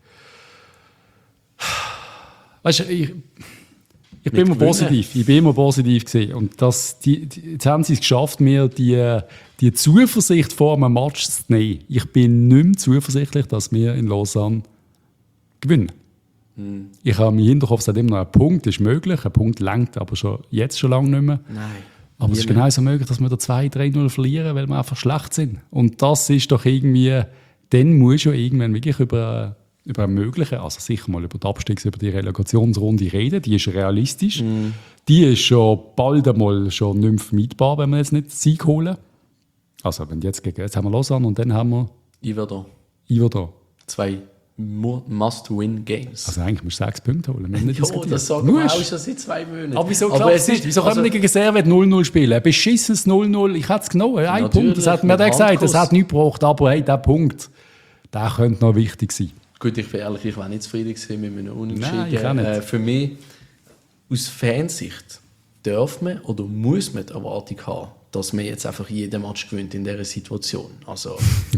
Weißt du, ich bin immer positiv. Ich bin immer positiv gewesen. Und jetzt haben sie es geschafft, mir die Zuversicht vor einem Match zu nehmen. Ich bin nicht mehr zuversichtlich, dass wir in Lausanne gewinnen. Ich habe im Hinterkopf, dass immer noch ein Punkt ist möglich. Ein Punkt reicht aber jetzt schon lange nicht mehr. Nein. Aber es ist genauso möglich, dass wir da 2-3-0 verlieren, weil wir einfach schlecht sind. Und das ist doch irgendwie, dann muss schon irgendwann wirklich über ein möglichen, also sicher mal über die über die Relegationsrunde reden. Die ist realistisch. Die ist schon bald einmal schon nicht mehr vermeidbar, wenn wir jetzt nicht Sieg holen. Also wenn jetzt haben wir Lausanne und dann haben wir Iverdon. 2 Must-Win-Games. Also eigentlich musst du 6 Punkte holen. Das sagen wir auch schon seit 2 Monaten. Aber wieso klappt es nicht? Wieso können wir gegen Servet 0-0 spielen? Ein beschissenes 0-0, ich hätte es genommen. Ein Punkt, das hat mir der gesagt, das hat nichts gebraucht. Aber hey, der Punkt, der könnte noch wichtig sein. Gut, ich bin ehrlich, ich war nicht zufrieden mit einem Unentschieden. Nein, ich auch nicht. Für mich aus Fansicht darf man oder muss man die Erwartung haben, dass man jetzt einfach jeden Match gewinnt in dieser Situation. Also,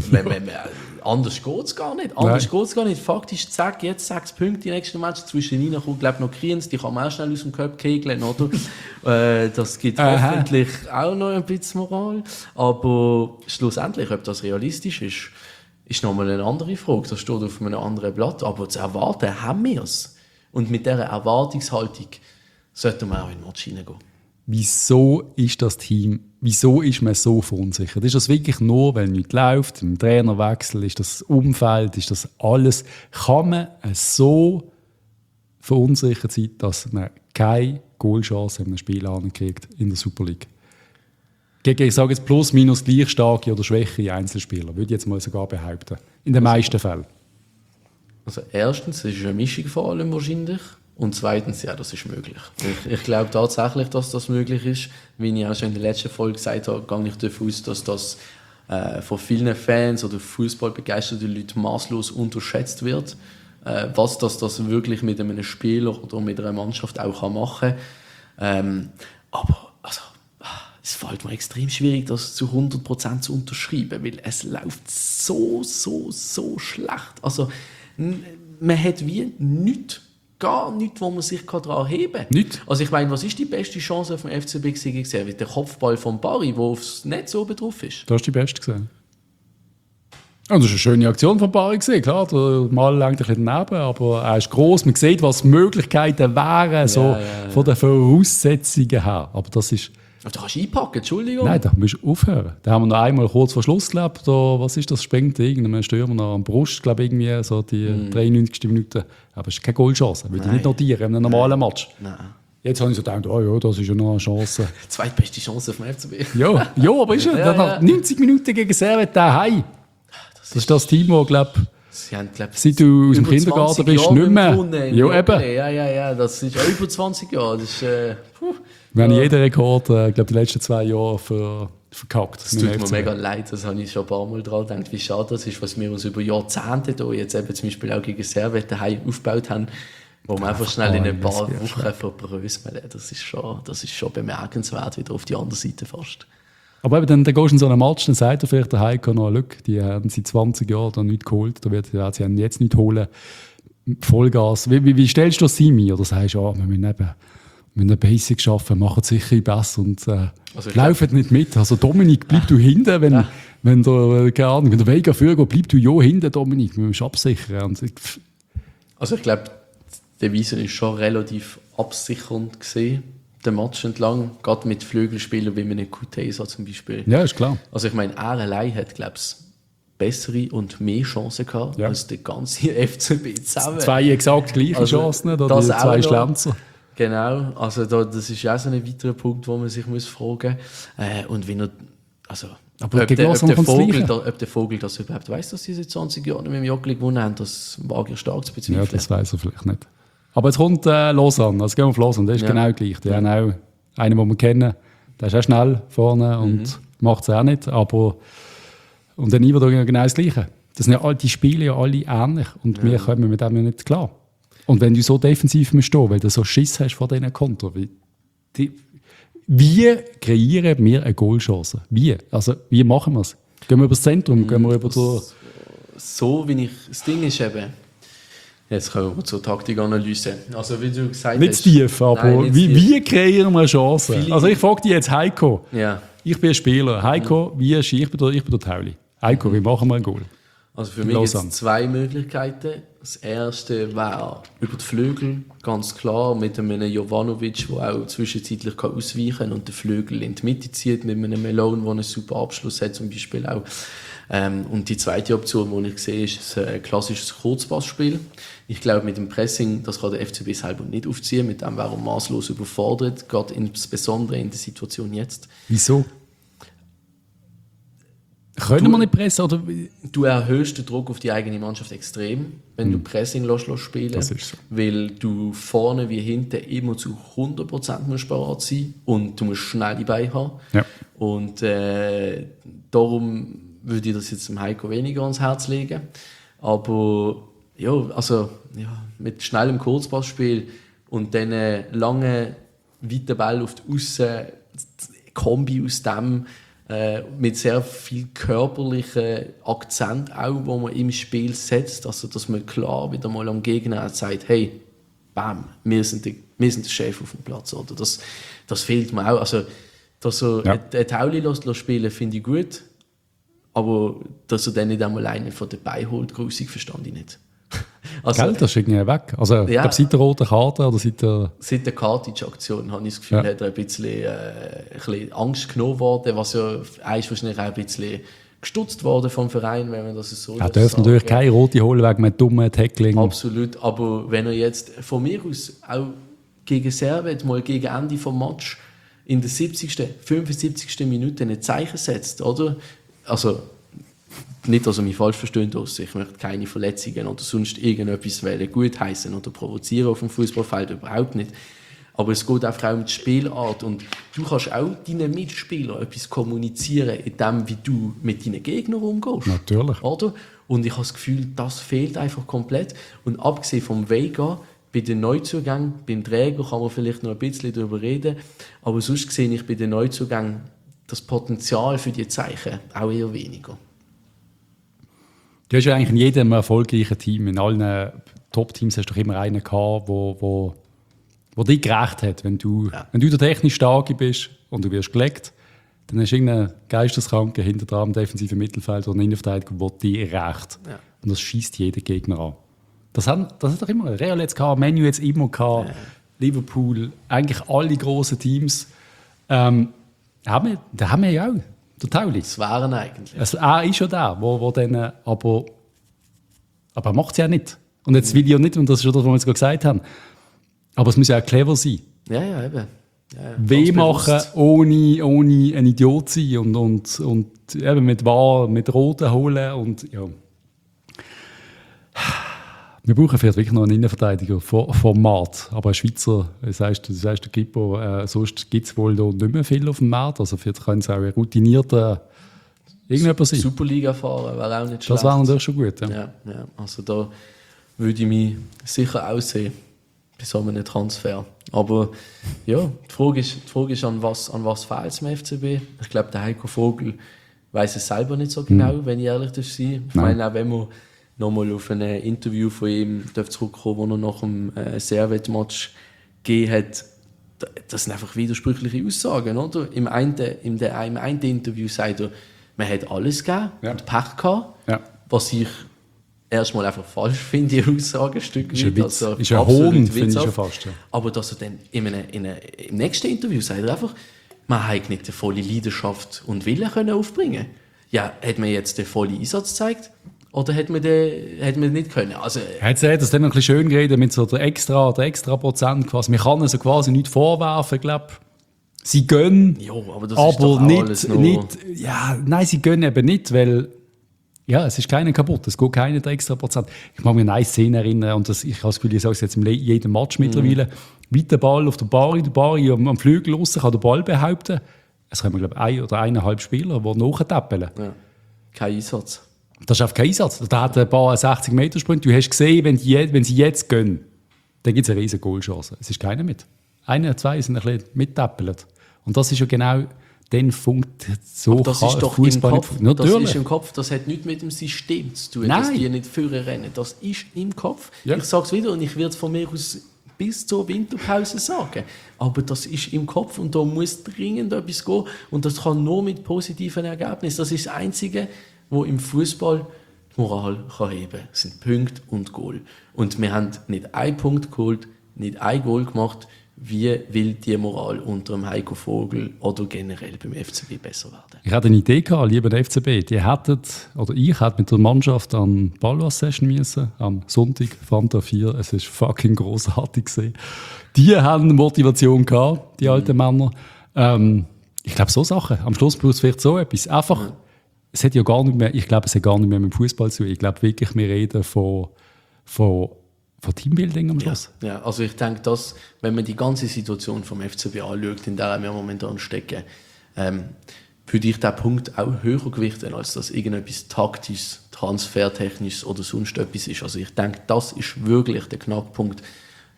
anders geht es gar nicht. Faktisch, zack, jetzt 6 Punkte im nächsten Match. Zwischen ihnen kommt, glaube ich, noch Kriens, die kann man auch schnell aus dem Cup kegeln, oder? Das gibt hoffentlich auch noch ein bisschen Moral. Aber schlussendlich, ob das realistisch ist nochmal eine andere Frage. Das steht auf einem anderen Blatt. Aber zu erwarten haben wir es. Und mit dieser Erwartungshaltung sollten wir auch in den Match hineingehen. Wieso ist man so verunsichert? Ist das wirklich nur, weil nichts läuft, im Trainerwechsel, ist das Umfeld, ist das alles? Kann man so verunsichert sein, dass man keine Goalchance in einem Spiel ankriegt in der Super League? Gegen, ich sage jetzt plus, minus gleich starke oder schwächere Einzelspieler, würde ich jetzt mal sogar behaupten. In den meisten Fällen. Also erstens, es ist eine Mischung vor allem wahrscheinlich. Und zweitens, ja, das ist möglich. Ich glaube tatsächlich, dass das möglich ist. Wie ich auch schon in der letzten Folge gesagt habe, gehe ich davon aus, dass das von vielen Fans oder fußballbegeisterten Leuten maßlos unterschätzt wird. Was das wirklich mit einem Spieler oder mit einer Mannschaft auch machen kann. Aber also, es fällt mir extrem schwierig, das zu 100% zu unterschreiben, weil es läuft so schlecht. Also, man hat wie nichts. Gar nichts, wo man sich daran heben kann. Nicht? Also ich meine, was ist die beste Chance auf dem FCB gesehen? Der Kopfball von Barry, der aufs Netz oben drauf ist. Das ist die beste gesehen. Ja, das ist eine schöne Aktion von Barry gesehen, klar. Der Mal lenkt ein bisschen daneben, aber er ist gross. Man sieht, was Möglichkeiten wären, von den Voraussetzungen her. Aber das ist... Aber du kannst einpacken, Entschuldigung. Nein, da musst du aufhören. Da haben wir noch einmal kurz vor Schluss gelebt. Da, was ist das? Springt irgendein Stürmer noch an der Brust, glaube ich, irgendwie so die 93. Minute. Aber es ist keine Goalchance. Würde ich nicht notieren in einem normalen Match. Nein. Jetzt habe ich so gedacht, oh ja, das ist ja noch eine Chance. Zweitbeste Chance auf dem FCB. ja, aber ist ja, nach 90 Minuten gegen Servet daheim. Das ist das Team, das, glaube seit du aus dem Kindergarten bist, nicht mehr. Ja, eben. Ja, das ist über 20 Jahre. Das ist, wir haben jeden Rekord, glaube die letzten 2 Jahre verkackt. Das tut mir mega leid, das habe ich schon ein paar Mal dran gedacht, wie schade das ist, was wir uns über Jahrzehnte hier jetzt eben zum Beispiel auch gegen Servet daheim aufgebaut haben, wo wir einfach schnell in ein paar Wochen verbröseln. Das ist schon bemerkenswert, wieder auf die andere Seite fast. Aber eben, dann gehst du in so einen Match, dann sagt er vielleicht der Heiko noch, die haben seit 20 Jahren da nichts geholt, sie haben jetzt nichts holen. Vollgas. Wie stellst du das mir? Oder sagst du, wir müssen eben mit einer Basic arbeiten, machen sicher besser und laufen nicht mit. Also Dominik, bleib du hinten, wenn der Vega vorgeht, bleib du ja hinten, Dominik, wir müssen absichern. Also ich glaube, die Devise ist schon relativ absichernd gesehen, den Match entlang, gerade mit Flügelspielern wie mit Kutesa zum Beispiel. Ja, ist klar. Also ich meine, er allein hat, glaube ich, bessere und mehr Chancen gehabt als der ganze FCB zusammen. 2 exakt gleiche Chancen, oder die 2 Schlenzer. Genau, also das ist auch so ein weiterer Punkt, wo man sich fragen muss. Und wenn er, also, ob der Vogel das überhaupt weiss, dass sie seit 20 Jahren mit dem Joggeli gewonnen haben, das wage ich stark zu bezweifeln. Ja, das weiss er vielleicht nicht. Aber jetzt kommt Lausanne, also gehen wir auf Lausanne, der ist genau gleich. Die haben auch einen, den wir kennen, der ist auch schnell vorne und macht es auch nicht, aber und dann Iver genau das Gleiche. Das sind ja die spielen ja alle ähnlich und wir kommen mit dem ja nicht klar. Und wenn du so defensiv musst stehen, weil du so Schiss hast vor diesen Konter, wie kreieren wir eine Goalchance? Wie? Also, wie machen wir es? Gehen wir über das Zentrum? Gehen wir über so wie das Ding ist eben, jetzt kommen wir zur Taktikanalyse. Also, wie du gesagt nicht hast... Nicht tief, aber wie kreieren wir eine Chance? Also, ich frage dich jetzt, Heiko. Ja. Ich bin ein Spieler. Heiko, ich bin der Tauli. Heiko, wie machen wir ein Goal? Also für mich gibt es 2 Möglichkeiten. Das erste wäre über die Flügel, ganz klar, mit einem Jovanovic, der auch zwischenzeitlich ausweichen kann und den Flügel in die Mitte zieht, mit einem Malone, der einen super Abschluss hat, zum Beispiel auch. Und die zweite Option, die ich sehe, ist ein klassisches Kurzpassspiel. Ich glaube, mit dem Pressing, das kann der FCB selber nicht aufziehen, mit dem wäre er maßlos überfordert, gerade insbesondere in der Situation jetzt. Wieso? Können wir nicht pressen? Oder? Du erhöhst den Druck auf die eigene Mannschaft extrem, wenn du Pressing lässt spielen. Das ist so. Weil du vorne wie hinten immer zu 100% musst bereit sein und du musst schnell die Beine haben. Ja. Und darum würde ich das jetzt dem Heiko weniger ans Herz legen. Aber mit schnellem Kurzpassspiel und dann lange weiten Ball auf die Aussen, Kombi aus dem, mit sehr viel körperlichen Akzent auch, wo man im Spiel setzt, also dass man klar wieder mal am Gegner sagt, hey, bam, wir sind der Chef auf dem Platz. Oder? Das fehlt mir auch. Also, dass er ein Tauli spielen finde ich gut, aber dass er dann nicht einmal einen von dabei holt, grusig, verstand ich nicht. Also, Gell, das ist irgendwie weg. Also, ich glaube, seit der roten Karte oder seit der Kartic-Aktion habe ich das Gefühl, hat er ein bisschen Angst genommen worden, was ja wahrscheinlich auch ein bisschen gestutzt worden vom Verein, wenn man das so er darf natürlich keine rote holen wegen einem dummen Tackling. Absolut, aber wenn er jetzt von mir aus auch gegen Servet mal gegen Ende des Match in der 70., 75. Minute ein Zeichen setzt, oder? Also, nicht, dass er mich falsch versteht, ich möchte keine Verletzungen oder sonst irgendetwas gutheißen oder provozieren auf dem Fußballfeld, überhaupt nicht. Aber es geht einfach auch um die Spielart und du kannst auch deinen Mitspielern etwas kommunizieren, in dem, wie du mit deinen Gegnern umgehst. Natürlich. Oder? Und ich habe das Gefühl, das fehlt einfach komplett. Und abgesehen vom Vega, bei den Neuzugängen, beim Träger kann man vielleicht noch ein bisschen darüber reden, aber sonst sehe ich bei den Neuzugängen das Potenzial für die Zeichen auch eher weniger. Du hast ja eigentlich in jedem erfolgreichen Team, in allen Top-Teams hast du doch immer einen gehabt, wo dich gerecht hat. Wenn du der technisch Starke bist und du wirst gelegt, dann hast du irgendeinen Geisteskranken hinter dran im defensiven Mittelfeld oder einen Innenverteidiger, der dich rächt. Ja. Und das schießt jeden Gegner an. Das hat doch immer Real jetzt gehabt, Manu jetzt immer gehabt, Liverpool, eigentlich alle grossen Teams. Da haben wir ja auch. Der Tauli. Das waren eigentlich. Er ist schon da, wo dann, aber er macht es ja nicht. Und jetzt will ich ja nicht, und das ist schon das, was wir jetzt gerade gesagt haben, aber es muss ja auch clever sein. Ja, eben. Weh machen, ohne ein Idiot sein und eben mit Roten holen. Und, ja. Wir brauchen vielleicht wirklich noch einen Innenverteidiger Format. Aber ein Schweizer, du sagst der Gippo, sonst gibt es wohl nicht mehr viel auf dem Markt. Also vielleicht können es auch ein routinierter irgendjemand sein. Superliga fahren wäre auch nicht schlecht. Das wäre natürlich schon gut. Ja, also da würde ich mich sicher aussehen bei so einem Transfer. Aber ja, die Frage ist an was fehlt es im FCB? Ich glaube, der Heiko Vogel weiß es selber nicht so genau, wenn ich ehrlich sein. Ich meine, auch wenn man nochmal auf ein Interview von ihm zurückkommen, wo er nach dem Servet-Match gegeben hat, das sind einfach widersprüchliche Aussagen, oder? Im einen Interview sagt er, man hat alles gegeben und Pech gehabt, was ich erstmal einfach falsch finde, die Aussage ein Stück weit. Also ist ein Hohn, finde ich schon fast. Ja. Aber dass er dann im nächsten Interview sagt er einfach, man hat nicht die volle Leidenschaft und Wille können aufbringen. Ja, hat man jetzt den vollen Einsatz gezeigt? Oder hätte man nicht können? Also, hat das dann noch ein bisschen schön geredet mit so der extra Prozent quasi. Man kann es quasi nicht vorwerfen, glaube ich. Sie gönnen, aber das ist doch nicht, nein, sie gönnen eben nicht, weil es ist keiner kaputt, es geht keiner der extra Prozent. Ich mag mich an eine Szene erinnern, und ich habe das Gefühl, ich sage es jetzt in jedem Match mittlerweile, weiter Ball auf der Bari am Flügel raus, kann den Ball behaupten. Es kommen, glaube ich, 1 oder 1,5 Spieler, die nachtappeln. Ja. Kein Einsatz. Das ist einfach kein Einsatz. Da hat ein paar 60-Meter-Sprint. Du hast gesehen, wenn sie jetzt gehen, dann gibt es eine riesige Goalchance. Es ist keiner mit. 1, 2 sind ein bisschen mittappelt. Und das ist ja genau den Punkt, so aber das kann ist doch Fußball im Kopf. Natürlich. Das ist im Kopf, das hat nichts mit dem System zu tun, dass die nicht führen rennen. Das ist im Kopf. Ja. Ich sage es wieder und ich werde es von mir aus bis zur Winterpause sagen. Aber das ist im Kopf und da muss dringend etwas gehen. Und das kann nur mit positiven Ergebnissen. Das ist das Einzige, wo im Fußball die Moral heben kann. Das sind Punkte und Goal. Und wir haben nicht einen Punkt geholt, nicht ein Goal gemacht. Wie will die Moral unter dem Heiko Vogel oder generell beim FCB besser werden? Ich hatte eine Idee gehabt, lieber der FCB. Ich hätte mit der Mannschaft an Ballwas-Session müssen, am Sonntag, Fanta 4. Es war fucking grossartig gewesen. Die haben Motivation gehabt, die alten Männer. Ich glaube, so Sachen. Am Schluss braucht es vielleicht so etwas. Einfach, es hat ja gar nicht mehr, ich glaube, es hat gar nicht mehr mit dem Fußball zu tun. Ich glaube wirklich, wir reden von Teambuilding am Schluss. Ja, also ich denke, dass, wenn man die ganze Situation vom FCB anschaut, in der wir momentan stecken, würde ich diesen Punkt auch höher gewichten, als dass irgendetwas taktisches, transfertechnisches oder sonst etwas ist. Also ich denke, das ist wirklich der Knackpunkt,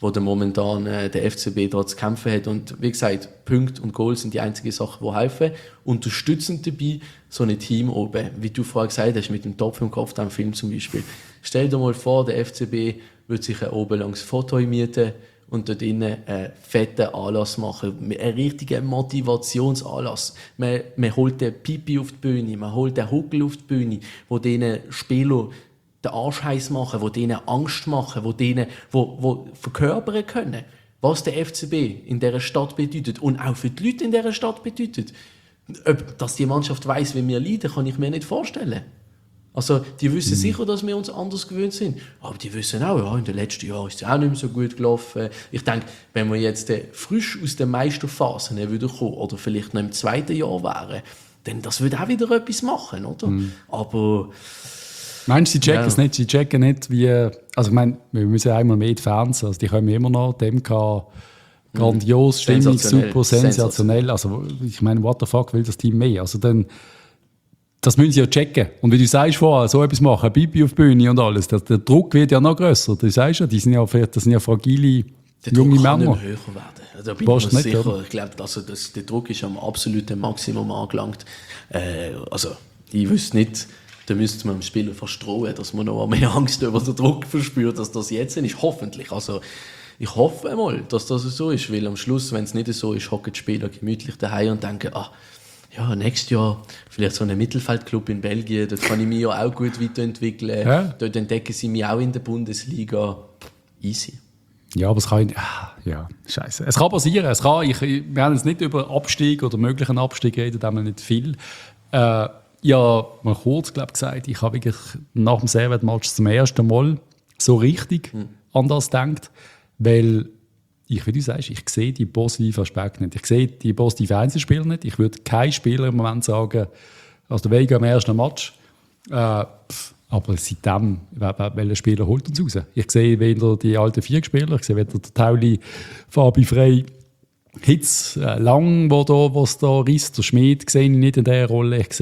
wo der momentan der FCB dort zu kämpfen hat. Und wie gesagt, Punkte und Goals sind die einzigen Sachen, die helfen. Unterstützend dabei so ein Team oben, wie du vorher gesagt hast, mit dem Topf im Kopf, dem Film zum Beispiel. Stell dir mal vor, der FCB würde sich ein oben langs Foto mieten und dort innen einen fetten Anlass machen. Einen richtigen Motivationsanlass. Man holt den Pipi auf die Bühne, man holt den Huckel auf die Bühne, wo diesen Spieler den Arsch heiß machen, wo denen Angst machen, wo verkörpern können, was der FCB in dieser Stadt bedeutet und auch für die Leute in dieser Stadt bedeutet. Dass die Mannschaft weiss, wie wir leiden, kann ich mir nicht vorstellen. Also, die wissen sicher, dass wir uns anders gewöhnt sind. Aber die wissen auch, ja, in den letzten Jahren ist es auch nicht mehr so gut gelaufen. Ich denke, wenn wir jetzt frisch aus den Meisterphasen wieder kommen oder vielleicht noch im zweiten Jahr wären, dann das würde auch wieder etwas machen, oder? Aber meinst du, sie checken es nicht? Sie checken nicht, wie. Also, ich meine, wir müssen einmal mehr in die Fans. Also, die kommen immer noch. Dem grandios, stimmig, super, sensationell. Also, ich meine, what the fuck will das Team mehr? Also, dann. Das müssen sie ja checken. Und wie du sagst vorher, so etwas machen, Bibi auf die Bühne und alles, der Druck wird ja noch grösser. Du sagst ja, das sind ja fragile junge Männer. Der Druck kann nicht mehr höher werden. Da bin ich mir sicher. Oder? Ich glaube, also der Druck ist am absoluten Maximum angelangt. Also, ich wüsste nicht, da müsste man dem Spieler fast drohen, dass man noch mehr Angst über den Druck verspürt, dass das jetzt ist. Hoffentlich. Also, ich hoffe mal, dass das so ist, weil am Schluss, wenn es nicht so ist, hocken die Spieler gemütlich daheim und denken, ja, nächstes Jahr vielleicht so einen Mittelfeldclub in Belgien, dort kann ich mich ja auch gut weiterentwickeln. Ja. Dort entdecken sie mich auch in der Bundesliga. Easy. Ja, aber es kann... Ja, scheiße. Es kann passieren. Wir haben jetzt nicht über Abstieg oder möglichen Abstieg reden, da haben wir nicht viel. Ja, mal kurz gesagt, ich habe wirklich nach dem Servet-Match zum ersten Mal so richtig an das gedacht, weil... wie du sagst, ich sehe die positiven Aspekte nicht. Ich sehe die positiven Einzelspieler nicht. Ich würde kein Spieler im Moment sagen, also der Vega im ersten Match. Aber seitdem, welcher Spieler holt uns raus? Ich sehe weder die alten 4 Spieler, ich sehe weder der Tauli, Fabi Frey, Hitz, Lang, was da risst, der Schmid sehe ich nicht in dieser Rolle. Ich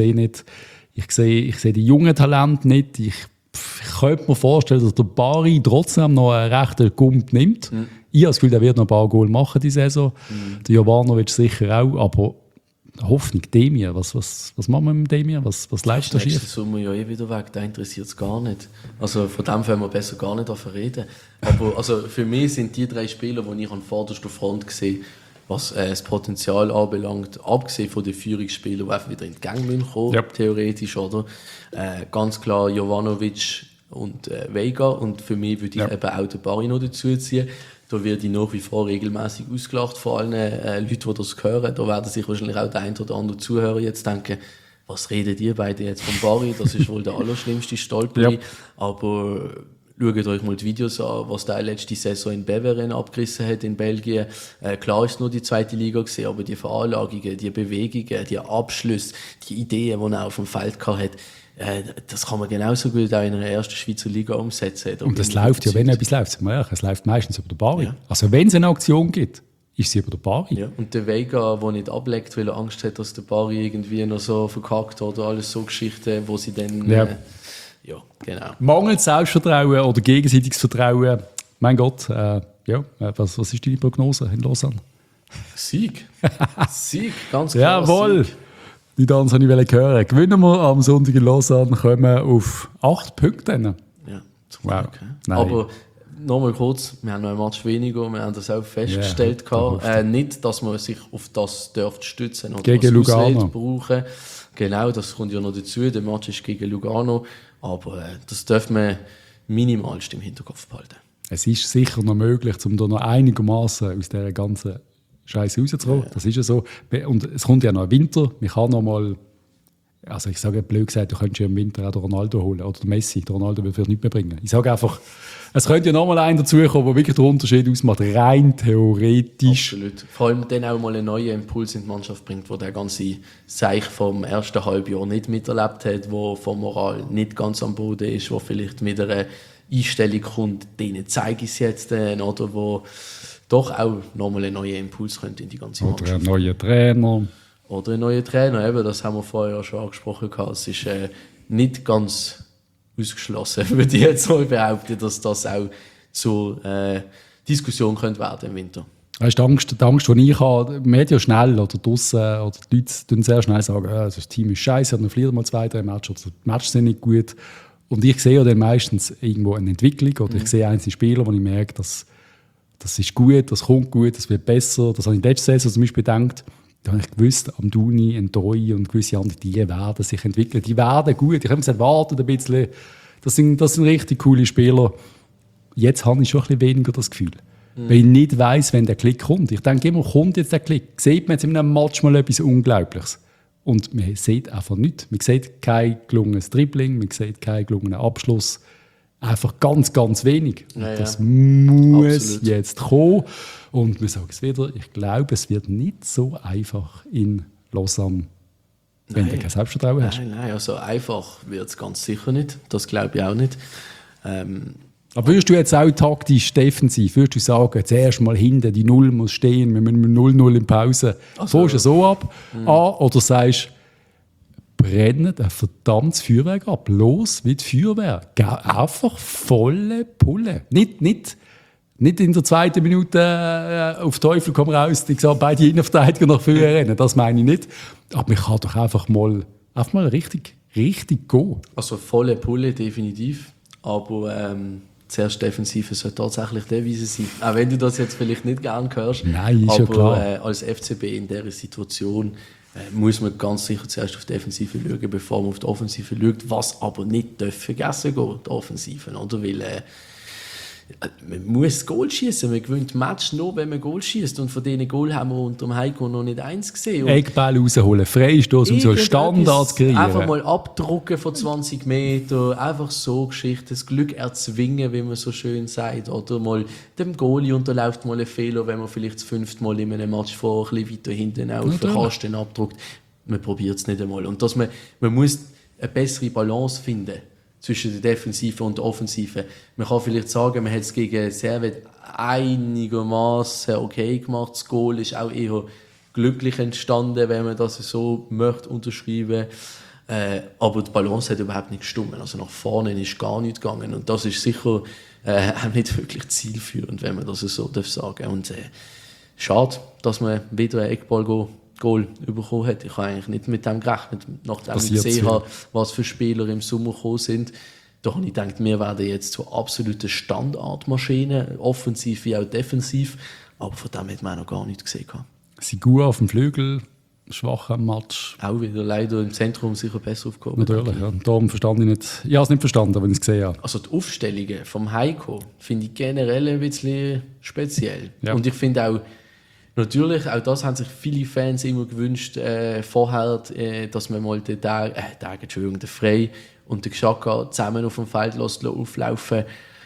sehe die jungen Talente nicht. Ich könnte mir vorstellen, dass der Bari trotzdem noch einen rechten Gump nimmt. Ich habe das Gefühl, der wird noch ein paar Goal machen diese Saison. Der Jovanovic sicher auch, aber Hoffnung, Demir, was machen wir mit Demir? Was leistet er schief? Nächsten Sommer ja wieder weg, den interessiert es gar nicht. Also von dem können wir besser gar nicht davon reden. Aber also für mich sind die 3 Spieler, die ich an vorderster Front sehe, was das Potenzial anbelangt, abgesehen von den Führungsspielern, die einfach wieder in die Gänge kommen, theoretisch, oder? Ganz klar Jovanovic und Vega, und für mich würde ich eben auch den Bari noch dazu ziehen. Da werde ich nach wie vor regelmäßig ausgelacht von allen Leuten, die das hören. Da werden sich wahrscheinlich auch der ein oder andere Zuhörer jetzt denken, was reden die beiden jetzt vom Bari? Das ist wohl der allerschlimmste Stolperi. Aber schaut euch mal die Videos an, was der letzte Saison in Beveren abgerissen hat in Belgien. Klar ist es nur die 2. Liga gewesen, aber die Veranlagungen, die Bewegungen, die Abschlüsse, die Ideen, die er auf dem Feld hatte, das kann man genauso gut auch in einer ersten Schweizer Liga umsetzen. Und es läuft ja, wenn etwas läuft, es läuft meistens über den Bari. Ja. Also wenn es eine Aktion gibt, ist sie über den Bari. Ja. Und der Vega, der nicht ableckt, weil er Angst hat, dass der Bari irgendwie noch so verkackt oder alles so Geschichten, wo sie dann... Ja, genau. Mangelt Selbstvertrauen oder gegenseitiges Vertrauen. Mein Gott, was ist deine Prognose in Lausanne? Sieg. Sieg, ganz klar. Jawohl. Sieg. Die Tanz wollte ich hören. Gewinnen wir am Sonntag in Lausanne, kommen wir auf 8 Punkte. Ja, zum Glück. Wow. Aber nochmal kurz, wir haben noch ein Match weniger, wir haben das auch festgestellt. Nicht, dass man sich auf das stützen oder gegen Lugano brauchen. Genau, das kommt ja noch dazu. Der Match ist gegen Lugano. Aber das dürfen wir minimalst im Hinterkopf behalten. Es ist sicher noch möglich, um da noch einigermaßen aus dieser ganzen Scheiße rauszukommen. Das ist ja so. Und es kommt ja noch Winter. Man kann noch mal, also ich sage blöd gesagt, du könntest ja im Winter auch den Ronaldo holen oder den Messi. Der Ronaldo wird vielleicht nicht mehr bringen. Ich sage einfach, es könnte ja noch mal einer dazukommen, der wirklich den Unterschied ausmacht, rein theoretisch. Absolut. Vor allem dann auch mal einen neuen Impuls in die Mannschaft bringt, wo der ganze Seich vom ersten Halbjahr nicht miterlebt hat, wo vom Moral nicht ganz am Boden ist, wo vielleicht mit einer Einstellung kommt, denen zeige ich es jetzt, oder wo doch auch nochmal einen neuen Impuls könnte in die ganze Mannschaft. Oder einen neuen Trainer. Oder einen neuen Trainer, eben, das haben wir vorher schon angesprochen. Es ist nicht ganz ausgeschlossen, würde ich jetzt mal behaupten, dass das auch Diskussion könnte werden im Winter. Weißt du, die Angst, die ich habe, Medien schnell oder draussen, oder die Leute sagen sehr schnell sagen, das Team ist scheiße, dann verliert mal 2-3 Matches, oder die Matches sind nicht gut. Und ich sehe ja dann meistens irgendwo eine Entwicklung, oder ich sehe einzelne Spieler, wo ich merke, das ist gut, das kommt gut, das wird besser. Das habe ich in der letzten Saison zum Beispiel gedacht. Da habe ich gewusst, Amdouni, Ndoi und gewisse andere, die werden sich entwickeln. Die werden gut. Ich habe gesagt, wartet ein bisschen. Das sind richtig coole Spieler. Jetzt habe ich schon ein bisschen weniger das Gefühl. Weil ich nicht weiss, wenn der Klick kommt. Ich denke immer, kommt jetzt der Klick? Sieht man jetzt in einem Match mal etwas Unglaubliches? Und man sieht einfach nichts. Man sieht kein gelungenes Dribbling, man sieht keinen gelungenen Abschluss. Einfach ganz, ganz wenig. Ja, das muss absolut. jetzt kommen. Und wir sagen es wieder, ich glaube, es wird nicht so einfach in Lausanne, wenn du kein Selbstvertrauen hast. Nein, also einfach wird es ganz sicher nicht. Das glaube ich auch nicht. Aber würdest du jetzt auch taktisch defensiv, würdest du sagen, zuerst mal hinten, die Null muss stehen, wir müssen mit 0-0 in Pause. Fährst du so ab? Oder sagst brennen ein verdammtes Feuerwerk ab. Los wie die Feuerwehr. Einfach volle Pulle. Nicht in der zweiten Minute auf Teufel komm raus, ich sage, beide Innenverteidiger nach vorne rennen. Das meine ich nicht. Aber man kann doch einfach mal richtig gehen. Also volle Pulle definitiv. Aber zuerst Defensive soll tatsächlich die Devise sein. Auch wenn du das jetzt vielleicht nicht gerne hörst. Nein, ist ja klar. Als FCB in dieser Situation muss man ganz sicher zuerst auf die Defensive schauen, bevor man auf die Offensive schaut. Was aber nicht vergessen geht, die Offensive. Oder? Weil man muss Goal schießen. Man gewinnt Match nur, wenn man Goal schießt. Und von diesen Goal haben wir unter dem Heiko noch nicht eins gesehen. Eckball rausholen, Freistoß und so Standards kreieren. Einfach mal abdrucken von 20 Metern, einfach so Geschichten, das Glück erzwingen, wie man so schön sagt. Oder mal dem Goalie unterläuft mal ein Fehler, wenn man vielleicht das 5. Mal in einem Match vor ein bisschen weiter hinten auf den Kasten abdruckt. Man probiert es nicht einmal. Und man muss eine bessere Balance finden zwischen der Defensive und der Offensive. Man kann vielleicht sagen, man hat es gegen Servet einigermaßen okay gemacht. Das Goal ist auch eher glücklich entstanden, wenn man das so möchte unterschreiben. Aber die Balance hat überhaupt nicht gestimmt. Also nach vorne ist gar nichts gegangen. Und das ist sicher auch nicht wirklich zielführend, wenn man das so sagen darf. Und schade, dass man wieder ein Eckball-Goal bekommen hat. Ich habe eigentlich nicht mit dem gerechnet, nachdem ich gesehen habe, was für Spieler im Sommer gekommen sind. Da habe ich gedacht, wir werden jetzt zur absoluten Standardmaschine, offensiv wie auch defensiv. Aber von dem hat man noch gar nichts gesehen. Sie gut auf dem Flügel, schwach am Match. Auch wieder leider im Zentrum sicher besser aufgehoben. Natürlich, ja. Darum verstand ich nicht. Ich habe es nicht verstanden, wenn ich es gesehen habe. Also die Aufstellungen vom Heiko finde ich generell ein bisschen speziell. Ja. Und ich finde auch, natürlich, auch das haben sich viele Fans immer gewünscht, vorher, dass man mal den Frey und den Xhaka zusammen auf dem Feld auflaufen.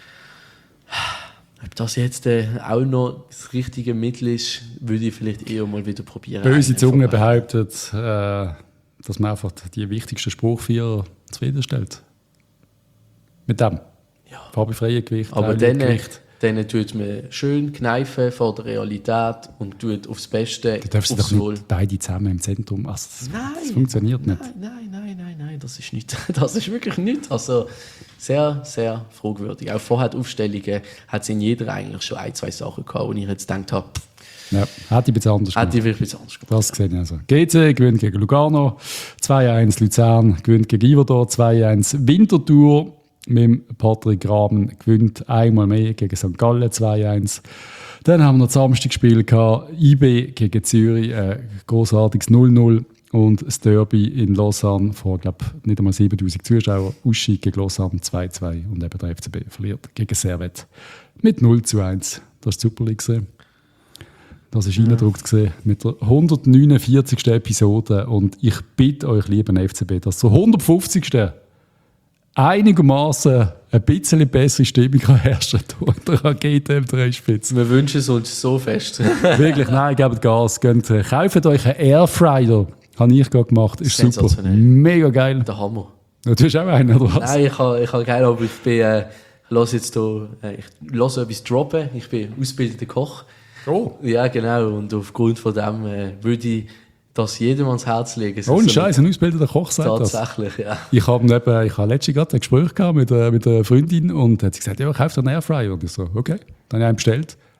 Ob das jetzt auch noch das richtige Mittel ist, würde ich vielleicht eher mal wieder probieren. Böse Zunge behauptet, dass man einfach die wichtigsten Spruchvierer zufriedenstellt. Mit dem. Ja. Fabi Frey Gewicht. Aber dann tut man schön kneifen vor der Realität und tut aufs Beste. Du darfst doch nicht beide zusammen im Zentrum. Also das funktioniert nicht. Nein, das ist nicht. Das ist wirklich nicht. Also sehr, sehr fragwürdig. Auch vorher die Aufstellungen hat es in jeder eigentlich schon 1-2 Sachen gehabt, wo ich jetzt gedacht habe, ja, hätte ich ein bisschen anders gemacht. Hätte ich wirklich ein bisschen anders gemacht. Das gesehen also. GC gewinnt gegen Lugano, 2-1 Luzern gewinnt gegen Iverdor, 2-1 Winterthur. Mit Patrick Graben gewinnt einmal mehr gegen St. Gallen 2-1. Dann haben wir noch das Samstagspiel gehabt, IB gegen Zürich, großartiges 0-0 und das Derby in Lausanne vor, nicht einmal 7'000 Zuschauer. Uschi gegen Lausanne 2-2 und eben der FCB verliert gegen Servet mit 0-1. Das ist super gesehen. Das ist reingedruckt gesehen mit der 149. Episode und ich bitte euch, lieben FCB, dass zur 150. einigermaßen ein bisschen bessere Stimmung herrschen kann durch der GTM3-Spitze. Wir wünschen es uns so fest. Wirklich, nein, gebt Gas. Kauft euch einen Airfryer. Habe ich gerade gemacht. Ist super. Mega geil. Der Hammer. Ja, du hast auch einen, oder was? Nein, ich habe geil, aber ich bin... lass etwas droppen. Ich bin ausgebildeter Koch. Oh. Ja, genau. Und aufgrund von dem würde ich das jedem ans Herz legen. Ohne Scheiß, ein ausgebildeter Koch sagt das. Tatsächlich, ja. Ich habe letztens gerade ein Gespräch gehabt mit einer Freundin und hat sie gesagt, ja, kauf dir einen Airfryer. Und ich so, okay. Dann habe ich einen bestellt.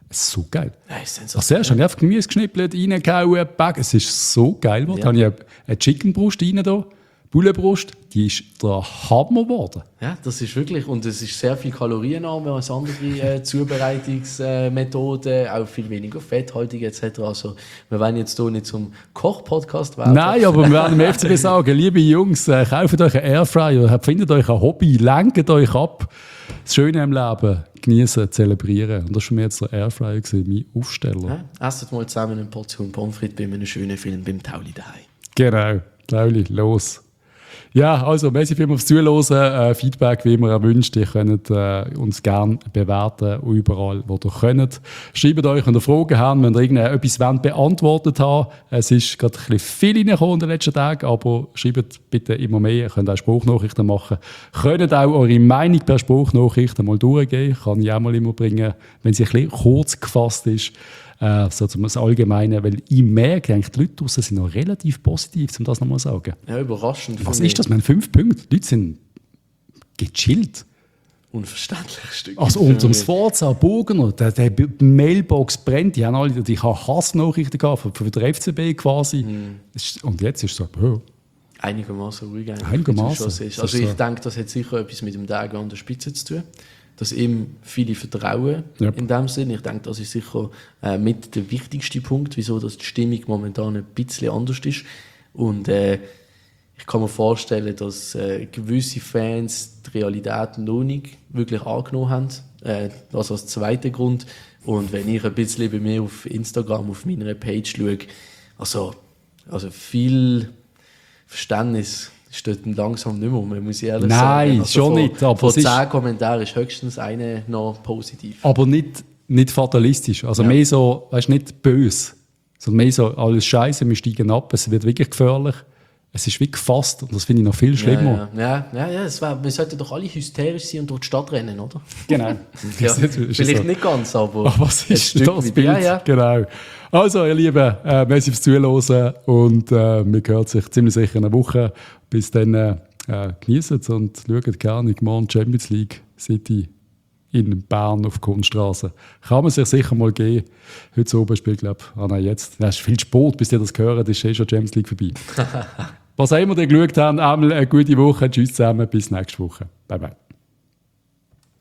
Es ist so geil. Ja, Zuerst habe ich einfach Gemüse geschnippelt, reingehauen, backen. Es ist so geil geworden. Dann habe ich eine Chickenbrust rein da. Bullenbrust, die ist der Hammer geworden. Ja, das ist wirklich, und es ist sehr viel kalorienarmer als andere Zubereitungsmethoden, auch viel weniger fetthaltig etc. Also wir wollen jetzt hier nicht zum Koch-Podcast werden. Nein, aber wir werden im FCB sagen, liebe Jungs, kauft euch einen Airfryer, findet euch ein Hobby, lenkt euch ab. Das Schöne im Leben, genießen, zelebrieren. Und das war für mich jetzt der Airfryer, mein Aufsteller. Ja, esset mal zusammen eine Portion Pommes frites bei einem schönen Film beim Tauli daheim. Genau, Tauli, los. Ja, also, merci vielmals fürs Zuhören. Feedback, wie immer erwünscht. Ihr könnt uns gerne bewerten, überall, wo ihr könnt. Schreibt euch, wenn ihr Fragen habt, wenn ihr irgendetwas beantwortet habt. Es ist gerade ein bisschen viel reingekommen in den letzten Tagen, aber schreibt bitte immer mehr. Ihr könnt auch Spruchnachrichten machen. Könnt auch eure Meinung per Spruchnachrichten mal durchgehen. Kann ich auch mal immer bringen, wenn sie ein bisschen kurz gefasst ist. So zum Allgemeinen, weil ich merke, eigentlich, die Leute draussen sind noch relativ positiv, um das nochmal zu sagen. Ja, überraschend. Was ist das? Wir haben 5 Punkte. Die Leute sind gechillt. Unverständlich Stück. Also und ums Forza, Burgener, der Mailbox brennt. Die haben alle Hassnachrichten gehabt für den FCB quasi. Und jetzt ist es so, einigermaßen ruhig. Einigermaßen. Also ich denke, das hat sicher etwas mit dem Tag an der Spitze zu tun. Dass ihm viele vertrauen in dem Sinn. Ich denke, das ist sicher mit der wichtigste Punkt, wieso dass die Stimmung momentan ein bisschen anders ist. Und ich kann mir vorstellen, dass gewisse Fans die Realität noch nicht wirklich angenommen haben. Das als zweiter Grund. Und wenn ich ein bisschen bei mir auf Instagram, auf meiner Page schaue, also viel Verständnis steht langsam nicht mehr, man muss ehrlich sagen. Nein, also schon nicht. Aber von 10 Kommentaren ist höchstens eine noch positiv. Aber nicht fatalistisch. Also mehr so, weißt, nicht böse. Sondern mehr so, alles Scheiße, wir steigen ab, es wird wirklich gefährlich. Es ist wie gefasst und das finde ich noch viel schlimmer. Ja. Wir sollten doch alle hysterisch sein und durch die Stadt rennen, oder? Genau. Ja, vielleicht so. Nicht ganz, aber was ist das Bild? Ja. Genau. Also, ihr Lieben, merci fürs Zuhören und wir hören sich ziemlich sicher in einer Woche. Bis dann genießen es und schaut gerne morgen Champions League City in Bern auf Kunststraße. Kann man sich sicher mal geben. Heute oben spielt, glaube ich, jetzt. Das ist viel Sport, bis ihr das gehört, ist schon Champions League vorbei. Was auch immer ihr geschaut habt, einmal eine gute Woche. Tschüss zusammen, bis nächste Woche. Bye bye.